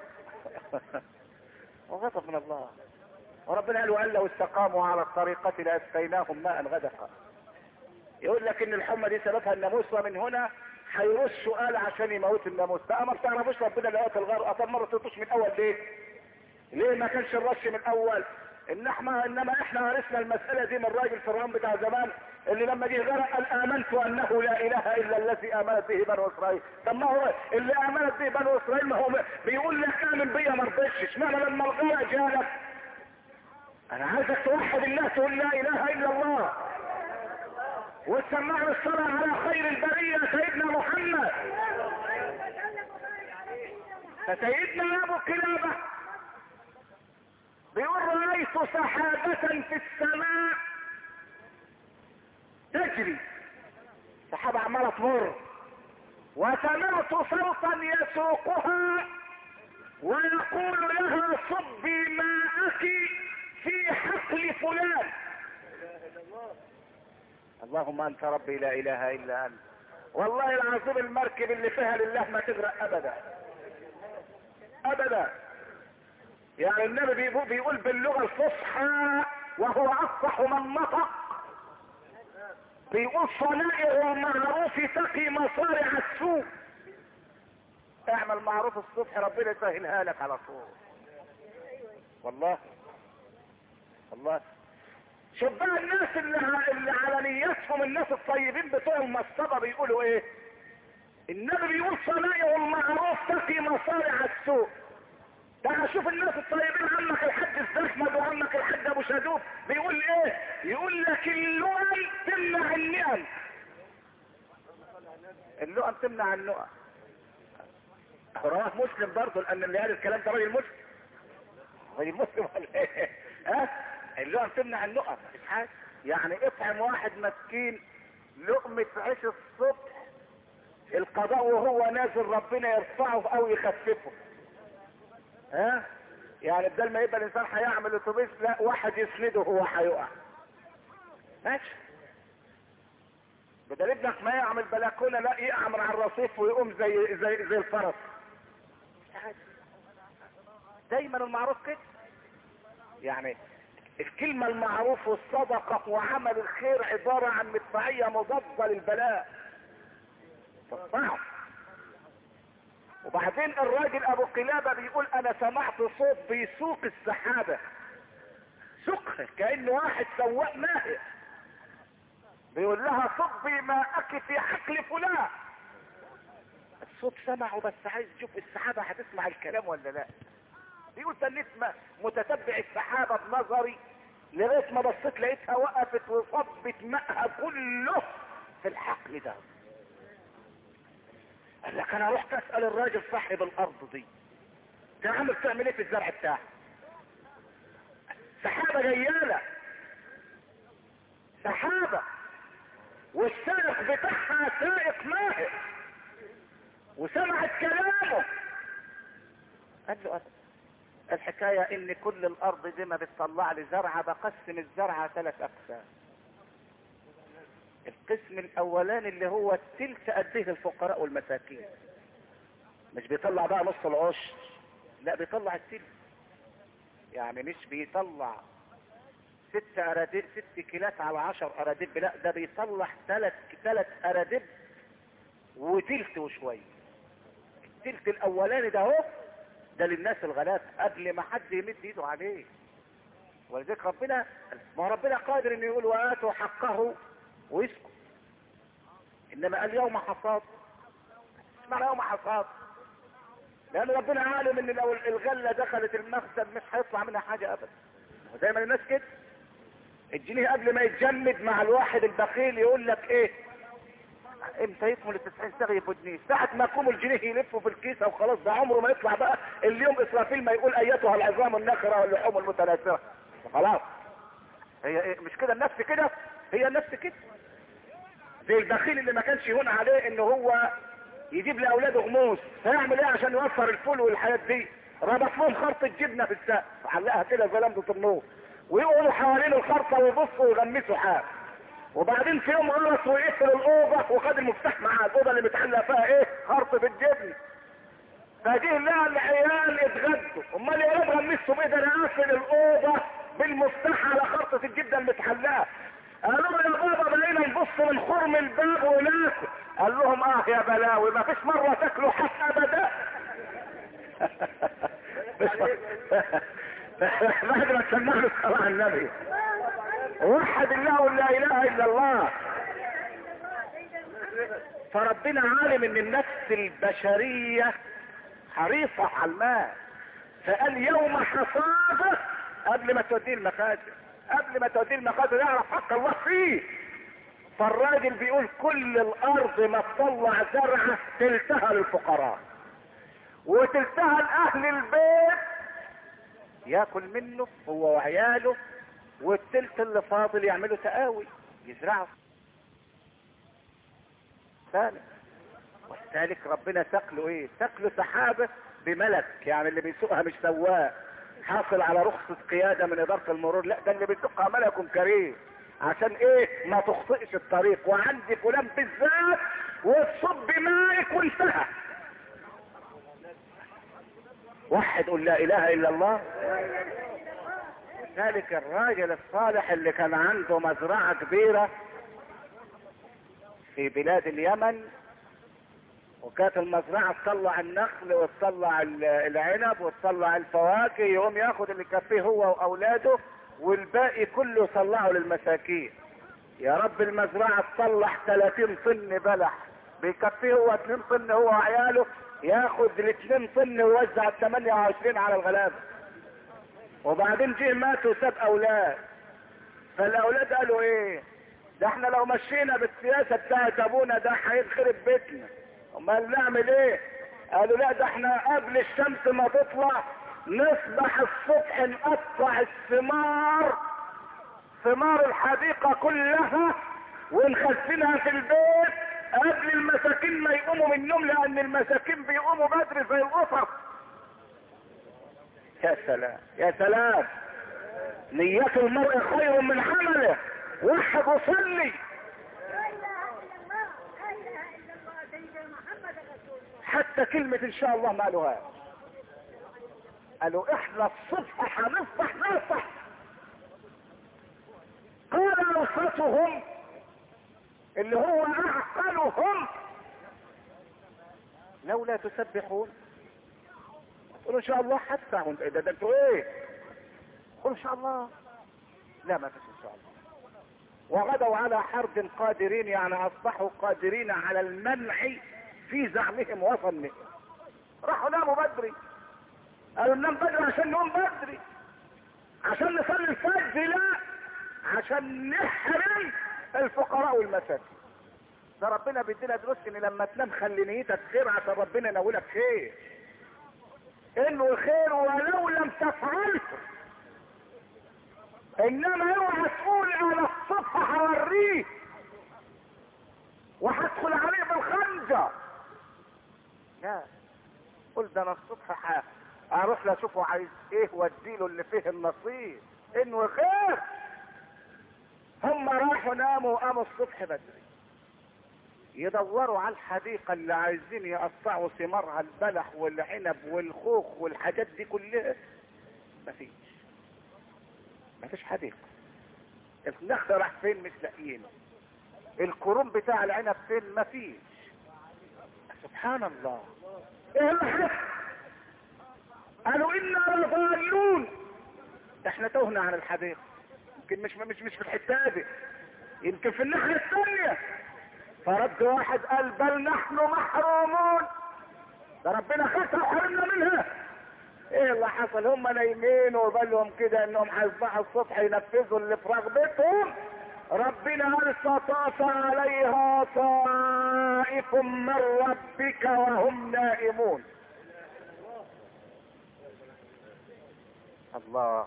وغضب من الله. وربنا قال لو استقاموا على الطريقة لأسقيناهم ماء غدقا. يقول لك ان الحمى دي سببها الناموس، ومن هنا هيرشوا آلة عشان يموت الناموس. بقى ما بتعرفوش ربنا لقيت الغرق؟ طب مرة ترش من اول ليه ما كانش الرش من اول؟ انما احنا ورثنا المسألة دي من راجل فرعون بتاع زمان اللي لما جه غرق قال امنت انه لا اله الا الذي امنت به بنو اسرائيل. طب ما هو اللي امنت به بنو اسرائيل ما هو بيقول لك امن بيا ما رضيتش، اشمعنى لما الغرق جالك؟ انا عايزك توحد الله، تقول لا اله الا الله وتسمعنا الصلاة على خير البرية سيدنا محمد. فسيدنا ابو كلابة بيقول رأيت سحابة في السماء تجري، سحابة عمالة تمر، وسمعت صوتا يسوقها ويقول لها صبي ماءك في حقل فلان. اللهم انت ربي لا اله الا انت. والله العظيم المركب اللي فيها لله ما تغرق ابدا ابدا. يعني النبي بيقول باللغة الفصحى وهو افصح من نطق، بيقول صنائع المعروف تقي مصارع السوء. اعمل معروف الصبح ربنا يسهلها لك على طول. والله شوف بقى الناس اللي على نيتهم، الناس الطيبين بتوع المصطبة بيقولوا ايه؟ النبي بيقول صنائع المعروف تقي مصارع السوء. تعال شوف الناس الطيبين، عمك الحاج الزحمد وعمك الحاج ابو شادوب بيقول ايه؟ يقول لك اللؤم تمنع النعم، اللؤم تمنع النعم. رواه مسلم برضه، لان اللي قال الكلام ده راجل مسلم ولا ايه؟ اللؤم تمنع النعم مش حاجه. يعني اطعم واحد مسكين لقمة عيش الصبح، القضاء وهو نازل ربنا يرفعه او يخففه. ها يعني بدل ما يبقى الانسان هيعمل اتوبيس، لا واحد يسنده هو هيقع. ماشي. بدل ابنك ما يعمل بلكونه، لا يقع من على الرصيف ويقوم زي الفرس. دايما المعروف كده. يعني الكلمة المعروف والصدقة وعمل الخير عبارة عن مدفعية مضادة للبلاء. تصنعه. وبعدين الراجل ابو قلابة بيقول انا سمعت صوت بيسوق السحابة، سوقها كأنه واحد سواق ماهر بيقول لها صبي ماءك في حقل فلان. الصوت سمعه بس عايز يشوف السحابة هتسمع الكلام ولا لا. بيقول تنيت متتبع السحابة بنظري لغاية ما بصيت لقيتها وقفت وصبت ماءها كله في الحقل ده. قال لك انا رحت اسأل الراجل صاحب الارض دي، يا عم بتعمل ايه في الزرع بتاعك؟ سحابة جيالة، سحابة والسائق بتاعها سائق ماهر وسمعت كلامه. قال له الحكاية ان كل الارض دي ما بتطلع لي زرعة، بقسم الزرعة 3 اقسام. القسم الاولاني اللي هو التلت اديه الفقراء والمساكين، مش بيطلع بقى نص العشر، لا بيطلع التلت. يعني مش بيطلع 6 أراديب 6 كيلات على 10 أراديب، لا ده بيطلع 3 أراديب وتلت وشوية. التلت الاولاني ده اهو ده للناس الغلابة قبل ما حد يمد ايده عليه. ولذلك ربنا، ما ربنا قادر انه يقول وآتوا حقه ويسكت. انما قال يوم حصاد. اسمع يوم حصاد، لان ربنا عالم ان لو الغلة دخلت المخزن مش هيطلع منها حاجة ابدا. ودايما الناس كده، الجنيه قبل ما يتجمد مع الواحد البخيل يقول لك ايه امتى يكمل 90 صاغ يفوتني، ساعة ما يقوم الجنيه يلفه في الكيسة وخلاص، ده عمره ما يطلع بقى اليوم اسرافيل ما يقول ايتها العظام النخرة واللحوم المتناثرة. خلاص. هي إيه؟ مش كده النفس كده؟ هي النفس كده. زي البخيل اللي ما كانش يهون عليه ان هو يجيب لاولاده غموس، هيعمل ايه عشان يوفر الفول والحاجات دي؟ ربط لهم خرطة جبنة في السقف، علقها كده زي لمضة النور، ويقعدوا حوالين الخرطة ويبصوا ويغمسوا حاجة. وبعدين في يوم غلط ويقفل الاوضه وخد المفتاح معاه، الاوضه اللي متعلق فيها ايه؟ خرطة الجبن. فجه لها العيال اتغدوا، امال يا رب غمسوا بايه؟ ده انا قافل الاوضه بالمفتاح على خرطة الجبنه المتعلقه. قالوا له يا بابا بقينا نبص من خرم الباب وناكل. قال لهم يا بلاوي، ما فيش مره تاكلوا حق ابدا. بعد ما سمعنا الصلاه على النبي، وحد الله لا اله الا الله. فربنا عالم ان النفس البشرية حريصة على المال، فقال يوم حصاده قبل ما توديه المخازن، قبل ما توديه المخازن يعرف حق الله فيه. فالراجل بيقول كل الارض ما تطلع زرعة تلتها للفقراء وتلتها لاهل البيت ياكل منه هو وعياله، والتلت اللي فاضل يعملوا تقاوي يزرعوا ثاني. والثالث ربنا تقله ايه؟ تقله سحابة بملك، يعني اللي بيسوقها مش سواق حاصل على رخصة قيادة من ادارة المرور، لا ده اللي بيسوقها ملك كريم. عشان ايه؟ ما تخطئش الطريق، وعندي فلان بالذات وتصب مائك وانتهى. وحد قل لا اله الا الله. ذلك الراجل الصالح اللي كان عنده مزرعة كبيرة في بلاد اليمن، وكانت المزرعة تطلع النخل وتطلع العنب وتطلع الفواكه، يقوم ياخد اللي يكفيه هو واولاده والباقي كله يطلعه للمساكين. يا رب المزرعة تطلع 30 طن بلح، بيكفيه هو 2 طن هو وعياله، ياخد ال2 طن ويوزع 28 على الغلابة. وبعدين جه مات وساب اولاد، فالاولاد قالوا ايه؟ ده احنا لو مشينا بالسياسة بتاعت ابونا ده هيخرب بيتنا، امال نعمل ايه؟ قالوا لا ده احنا قبل الشمس ما تطلع نصبح الصبح نقطع الثمار، ثمار الحديقة كلها ونخزنها في البيت قبل المساكين ما يقوموا من النوم، لان المساكين بيقوموا بدري زي القطط. يا سلام يا سلام، نية المرء خير من عمله، وحد وصلي. لا اله الا الله، لا اله الا الله سيدنا محمد رسول الله. حتى كلمة ان شاء الله ما قالوهاش، قالوا احنا الصبح هنصبح نصح. قال اوسطهم اللي هو اعقلهم لولا تسبحون. قولوا ان شاء الله حتى ده انتوا ايه؟ قولوا ان شاء الله. لا ما فيش ان شاء الله. وغدوا على حرب قادرين، يعني اصبحوا قادرين على المنع في زعمهم وظنهم. راحوا ناموا بدري، قالوا ننام بدري عشان نقوم بدري، عشان نصلي الفجر، لا عشان نحرم الفقراء والمساكين. ده ربنا بيدينا دروس ان لما تنام خلي نيتك خير عشان ربنا ينولك خير، انه خير ولو لم تفعله. انما اوعى تقول انا الصبح هوريه وهدخل عليه بالخنجر، لا قل ده انا الصبح اروح له اشوفه عايز ايه واديله اللي فيه النصيب انه خير. هم راحوا ناموا وقاموا الصبح بدري يدوروا على الحديقة اللي عايزين يقطعوا ثمارها، البلح والعنب والخوخ والحاجات دي كلها. مفيش حديقة. النخل راح فين؟ مش لاقيينه. الكروم بتاع العنب فين؟ مفيش. سبحان الله. ايه اللي حصل؟ قالوا انا لضالون، احنا تهنا عن الحديقة. يمكن مش في الحتة دي، يمكن في الناحية الثانية. فرد واحد قال بل نحن محرومون، ده ربنا خسر وحرمنا منها. ايه اللي حصل؟ هم نايمين وبالهم كده انهم هيصبحوا الصبح ينفذوا اللي في رغبتهم. ربنا قال فطاف عليها طائف من ربك وهم نائمون. الله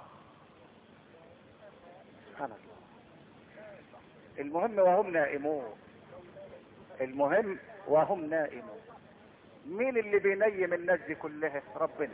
سبحان الله. المهم وهم نائمون، المهم وهم نائمون. مين اللي بينيم الناس دي كلها؟ ربنا.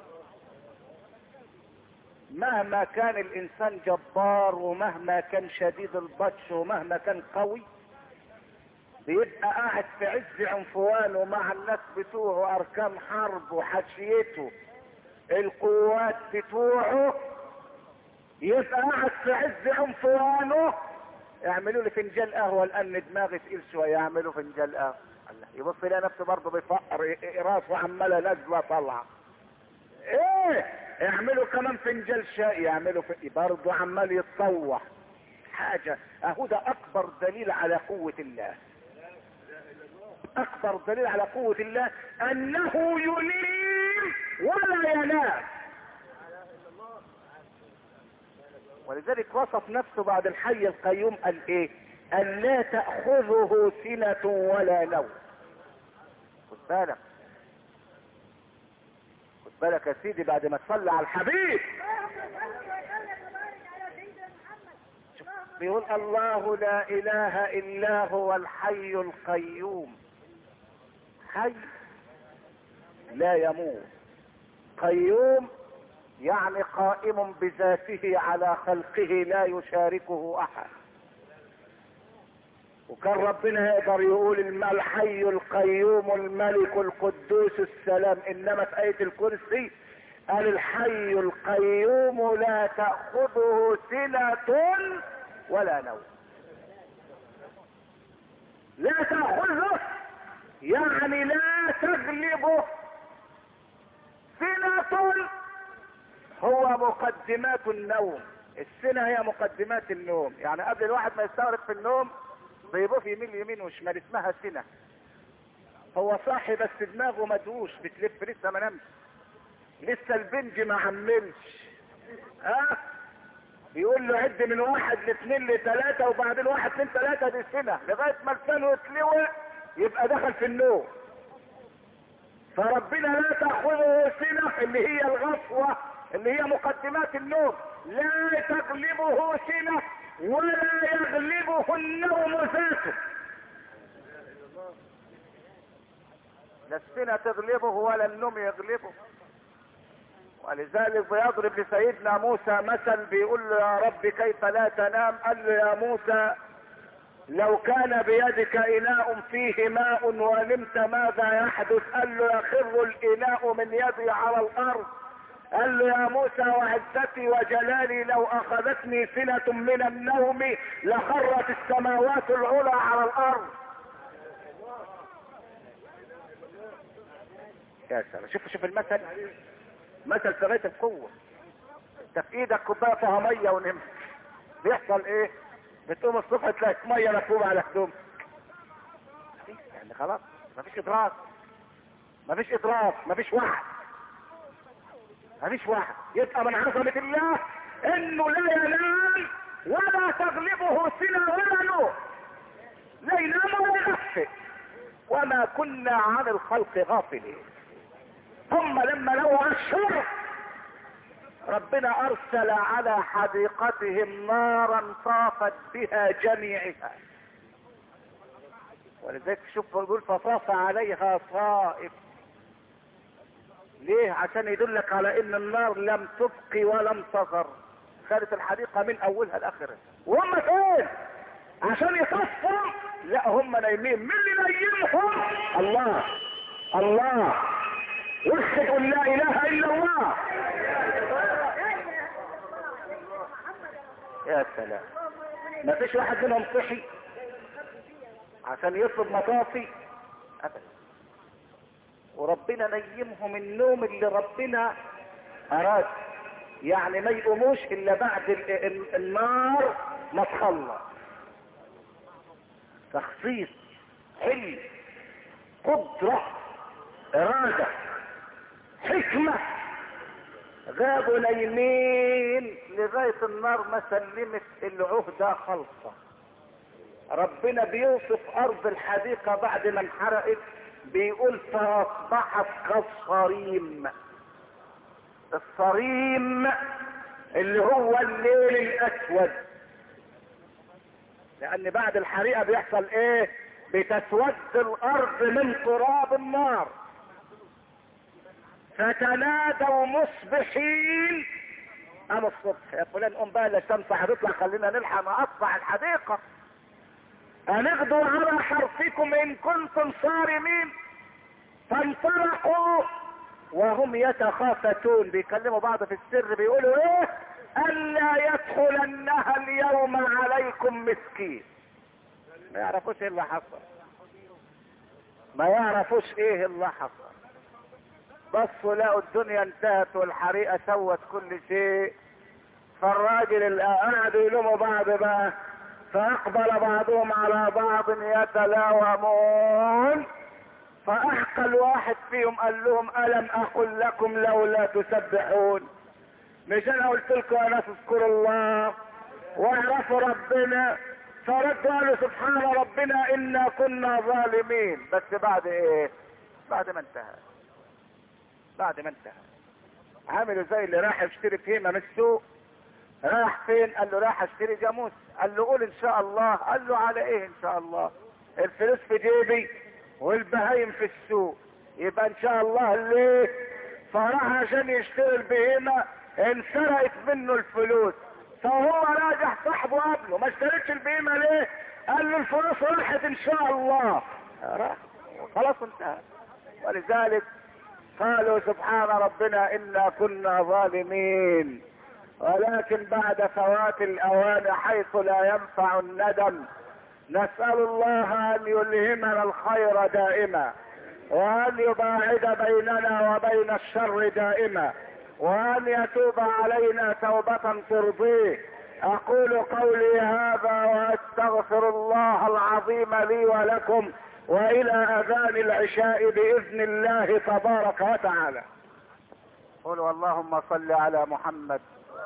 مهما كان الانسان جبار ومهما كان شديد البطش ومهما كان قوي، بيبقى قاعد في عز عنفوانه مع الناس بتوعه، اركان حرب وحاشيته القوات بتوعه، يبقى قاعد في عز عنفوانه. يعملوا لي فنجان قهوه لان دماغي تقيل شويه، يعملوا فنجان قهوه، يبص يلاقي نفسه برضه بيفقر، راسه عماله نازله طالعه. ايه يعملوا كمان فنجان شاي، يعملوا برضه عمال يتطوح حاجه. اهو ده اكبر دليل على قوه الله، اكبر دليل على قوه الله انه ينيم ولا ينام. ولذلك وصف نفسه بعد الحي القيوم قال ايه؟ ان لا تأخذه سنة ولا نوم. خد بالك، خد بالك يا سيدي، بعد ما تصلي على الحبيب بيقول الله لا اله الا هو الحي القيوم. حي لا يموت، قيوم يعني قائم بذاته على خلقه لا يشاركه احد. وكان ربنا يقدر يقول الحي القيوم الملك القدوس السلام، انما في آية الكرسي قال الحي القيوم لا تأخذه سنة ولا نوم. لا تأخذه يعني لا تغلبه سنة، هو مقدمات النوم. السنة هي مقدمات النوم، يعني قبل الواحد ما يستغرق في النوم بيبقى يمين يمين وشمال، اسمها سنة. هو صاحي بس دماغه مدوش بتلف، لسه ما نمش، لسه البنج ما عملش. بيقول له عد من 1 ل2 ل3 وبعدين 1 2 3 دي سنة، لغاية ما لسانه يتلوى يبقى دخل في النوم. فربنا لا تأخذه سنة اللي هي الغفوة اللي هي مقدمات النوم، لا تغلبه سنة ولا يغلبه النوم ذاته. لا السنة تغلبه ولا النوم يغلبه. ولذلك بيضرب لسيدنا موسى مثل، بيقول له يا رب كيف لا تنام؟ قال له يا موسى لو كان بيدك إناء فيه ماء ونمت ماذا يحدث؟ قال له يخر الإناء من يدي على الأرض. قال له يا موسى وعزتي وجلالي لو أخذتني سنة من النوم لخرت السماوات العلى على الأرض. يا سلام، شوف المثل، مثل في غاية القوة. انت في ايدك كوبايه فيها ميه ونمت، بيحصل ايه؟ بتقوم الصبح تلاقي ميه مكتوبه على هدومك. يعني خلاص مفيش ادراك، مفيش ادراك، مفيش وعي، مفيش وعي. يبقى من عظمه الله انه لا ينام ولا تغلبه سنه ولا نوم، لا ينام ولا يغفل، وما كنا عن الخلق غافلين. ثم لما لو الشر ربنا ارسل على حديقتهم نارا طافت بها جميعها. ولذلك شوف بيقول فطاف عليها صائب. ليه؟ عشان يدلك على ان النار لم تبقي ولم تذر، خدت الحديقه من اولها لاخرها. وهم فين؟ عشان يطفوا؟ لا، هم نايمين. مين اللي نيمهم؟ الله. الله. وحد قل لا اله الا الله. يا سلام، ما فيش واحد منهم صحي عشان يطلب مطافي ابدا. وربنا نيمهم النوم اللي ربنا اراد، يعني ما يقوموش الا بعد النار ما تخلص. تخصيص، علم، قدرة، ارادة، حكمة. غابوا نايمين لغاية النار ما سلمت العهدة خلصة. ربنا بيوصف ارض الحديقة بعد ما انحرقت، بيقول فاصبحت كالصريم. الصريم اللي هو الليل الاسود، لان بعد الحريقة بيحصل ايه؟ بتسود الارض من تراب النار. فتنادوا مصبحين، قام الصبح يا فلان قوم بقى الشمس هتطلع خلينا نلحق نقطع الحديقة، هنغدوا على حرثكم ان كنتم صارمين. فانطلقوا وهم يتخافتون، بيكلموا بعض في السر، بيقولوا ايه؟ الا يدخلنها اليوم عليكم مسكين. ما يعرفوش ايه اللي حصل، ما يعرفوش ايه اللي حصل. بصوا لقوا الدنيا انتهت والحريقة سوت كل شيء. فالراجل قعدوا يلوموا بعض بقى، فاقبل بعضهم على بعض يتلاومون. فاحقى الواحد فيهم قال لهم الم اقل لكم لولا تسبحون؟ مش انا قلت لكم يا ناس اذكروا الله واعرفوا ربنا؟ فردوا قالوا سبحان ربنا انا كنا ظالمين. بس بعد ايه؟ بعد ما انتهى، بعد ما انتهى. عامل زي اللي راح يشتري فهيمة من السوق. راح فين؟ قال له راح اشتري جاموس. قال له قول ان شاء الله. قال له على ايه ان شاء الله؟ الفلوس في جيبي والبهايم في السوق، يبقى ان شاء الله ليه؟ فراح عشان يشتري البهيمة انسرقت منه الفلوس، فهو راجع صاحبه قبله ما اشتريتش البهيمة ليه؟ قال له الفلوس راحت ان شاء الله. راح خلاص انتهى. ولذلك قالوا سبحان ربنا إنا كنا ظالمين. ولكن بعد فوات الأوان حيث لا ينفع الندم، نسأل الله أن يلهمنا الخير دائما، وأن يباعد بيننا وبين الشر دائما، وأن يتوب علينا توبة ترضيه. أقول قولي هذا وأستغفر الله العظيم لي ولكم، وإلى أذان العشاء بإذن الله تبارك وتعالى. قولوا اللهم صل على محمد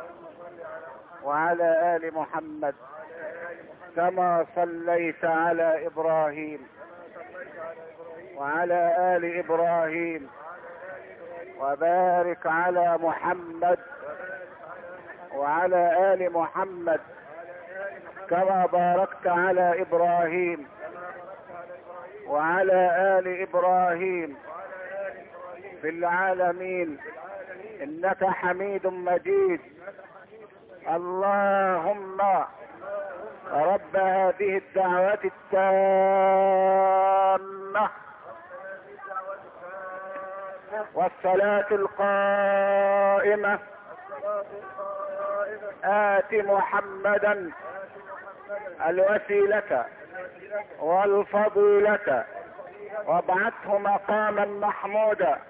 وعلى آل محمد كما صليت على إبراهيم وعلى آل إبراهيم، وبارك على محمد وعلى آل محمد كما باركت على إبراهيم وعلى آل إبراهيم في العالمين إنك حميد مجيد. اللهم رب هذه الدعوة التامة والصلاة القائمة آت محمدا الوسيلة والفضيلة وابعثه مقاما محمودا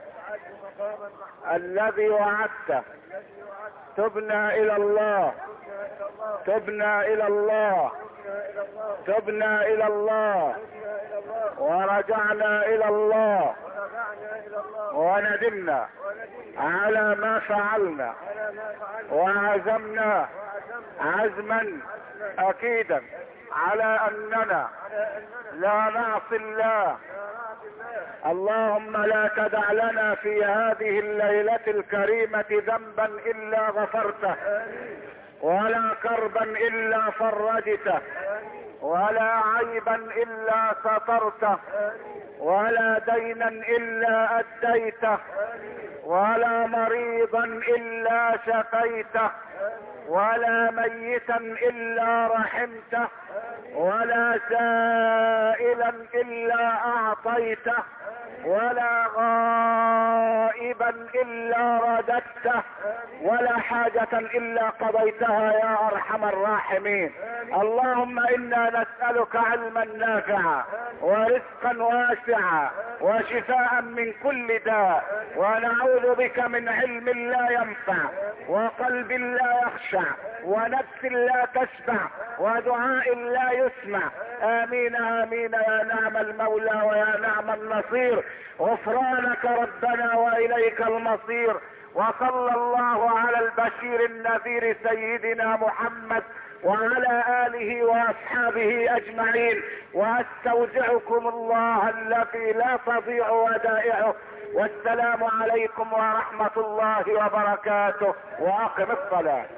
الذي وعدته. تبنا إلى الله، تبنا إلى الله، تبنا إلى الله، ورجعنا إلى الله، وندمنا على ما فعلنا، وعزمنا عزما أكيدا على أننا لا نعصي الله. اللهم لا تدع لنا في هذه الليلة الكريمة ذنبا إلا غفرته، ولا كربا إلا فرجته، ولا عيبا إلا سترته، ولا دينا إلا أديته، ولا مريضا إلا شفيته، ولا ميتا إلا رحمته، ولا سائلا إلا أعطيته، ولا غائبا إلا رددته، ولا حاجة إلا قضيتها يا أرحم الراحمين. اللهم إنا نسألك علما نافعا ورزقا واسعا وشفاء من كل داء، ونعوذ بك من علم لا ينفع وقلب لا يخشع ونفس لا تشبع ودعاء لا يسمع. آمين آمين يا نعم المولى ويا نعم النصير. غفرانك ربنا وإليك المصير. وصلى الله على البشير النذير سيدنا محمد وعلى آله وأصحابه أجمعين. وأستودعكم الله الذي لا تضيع ودائعه. والسلام عليكم ورحمة الله وبركاته. وأقم الصلاة.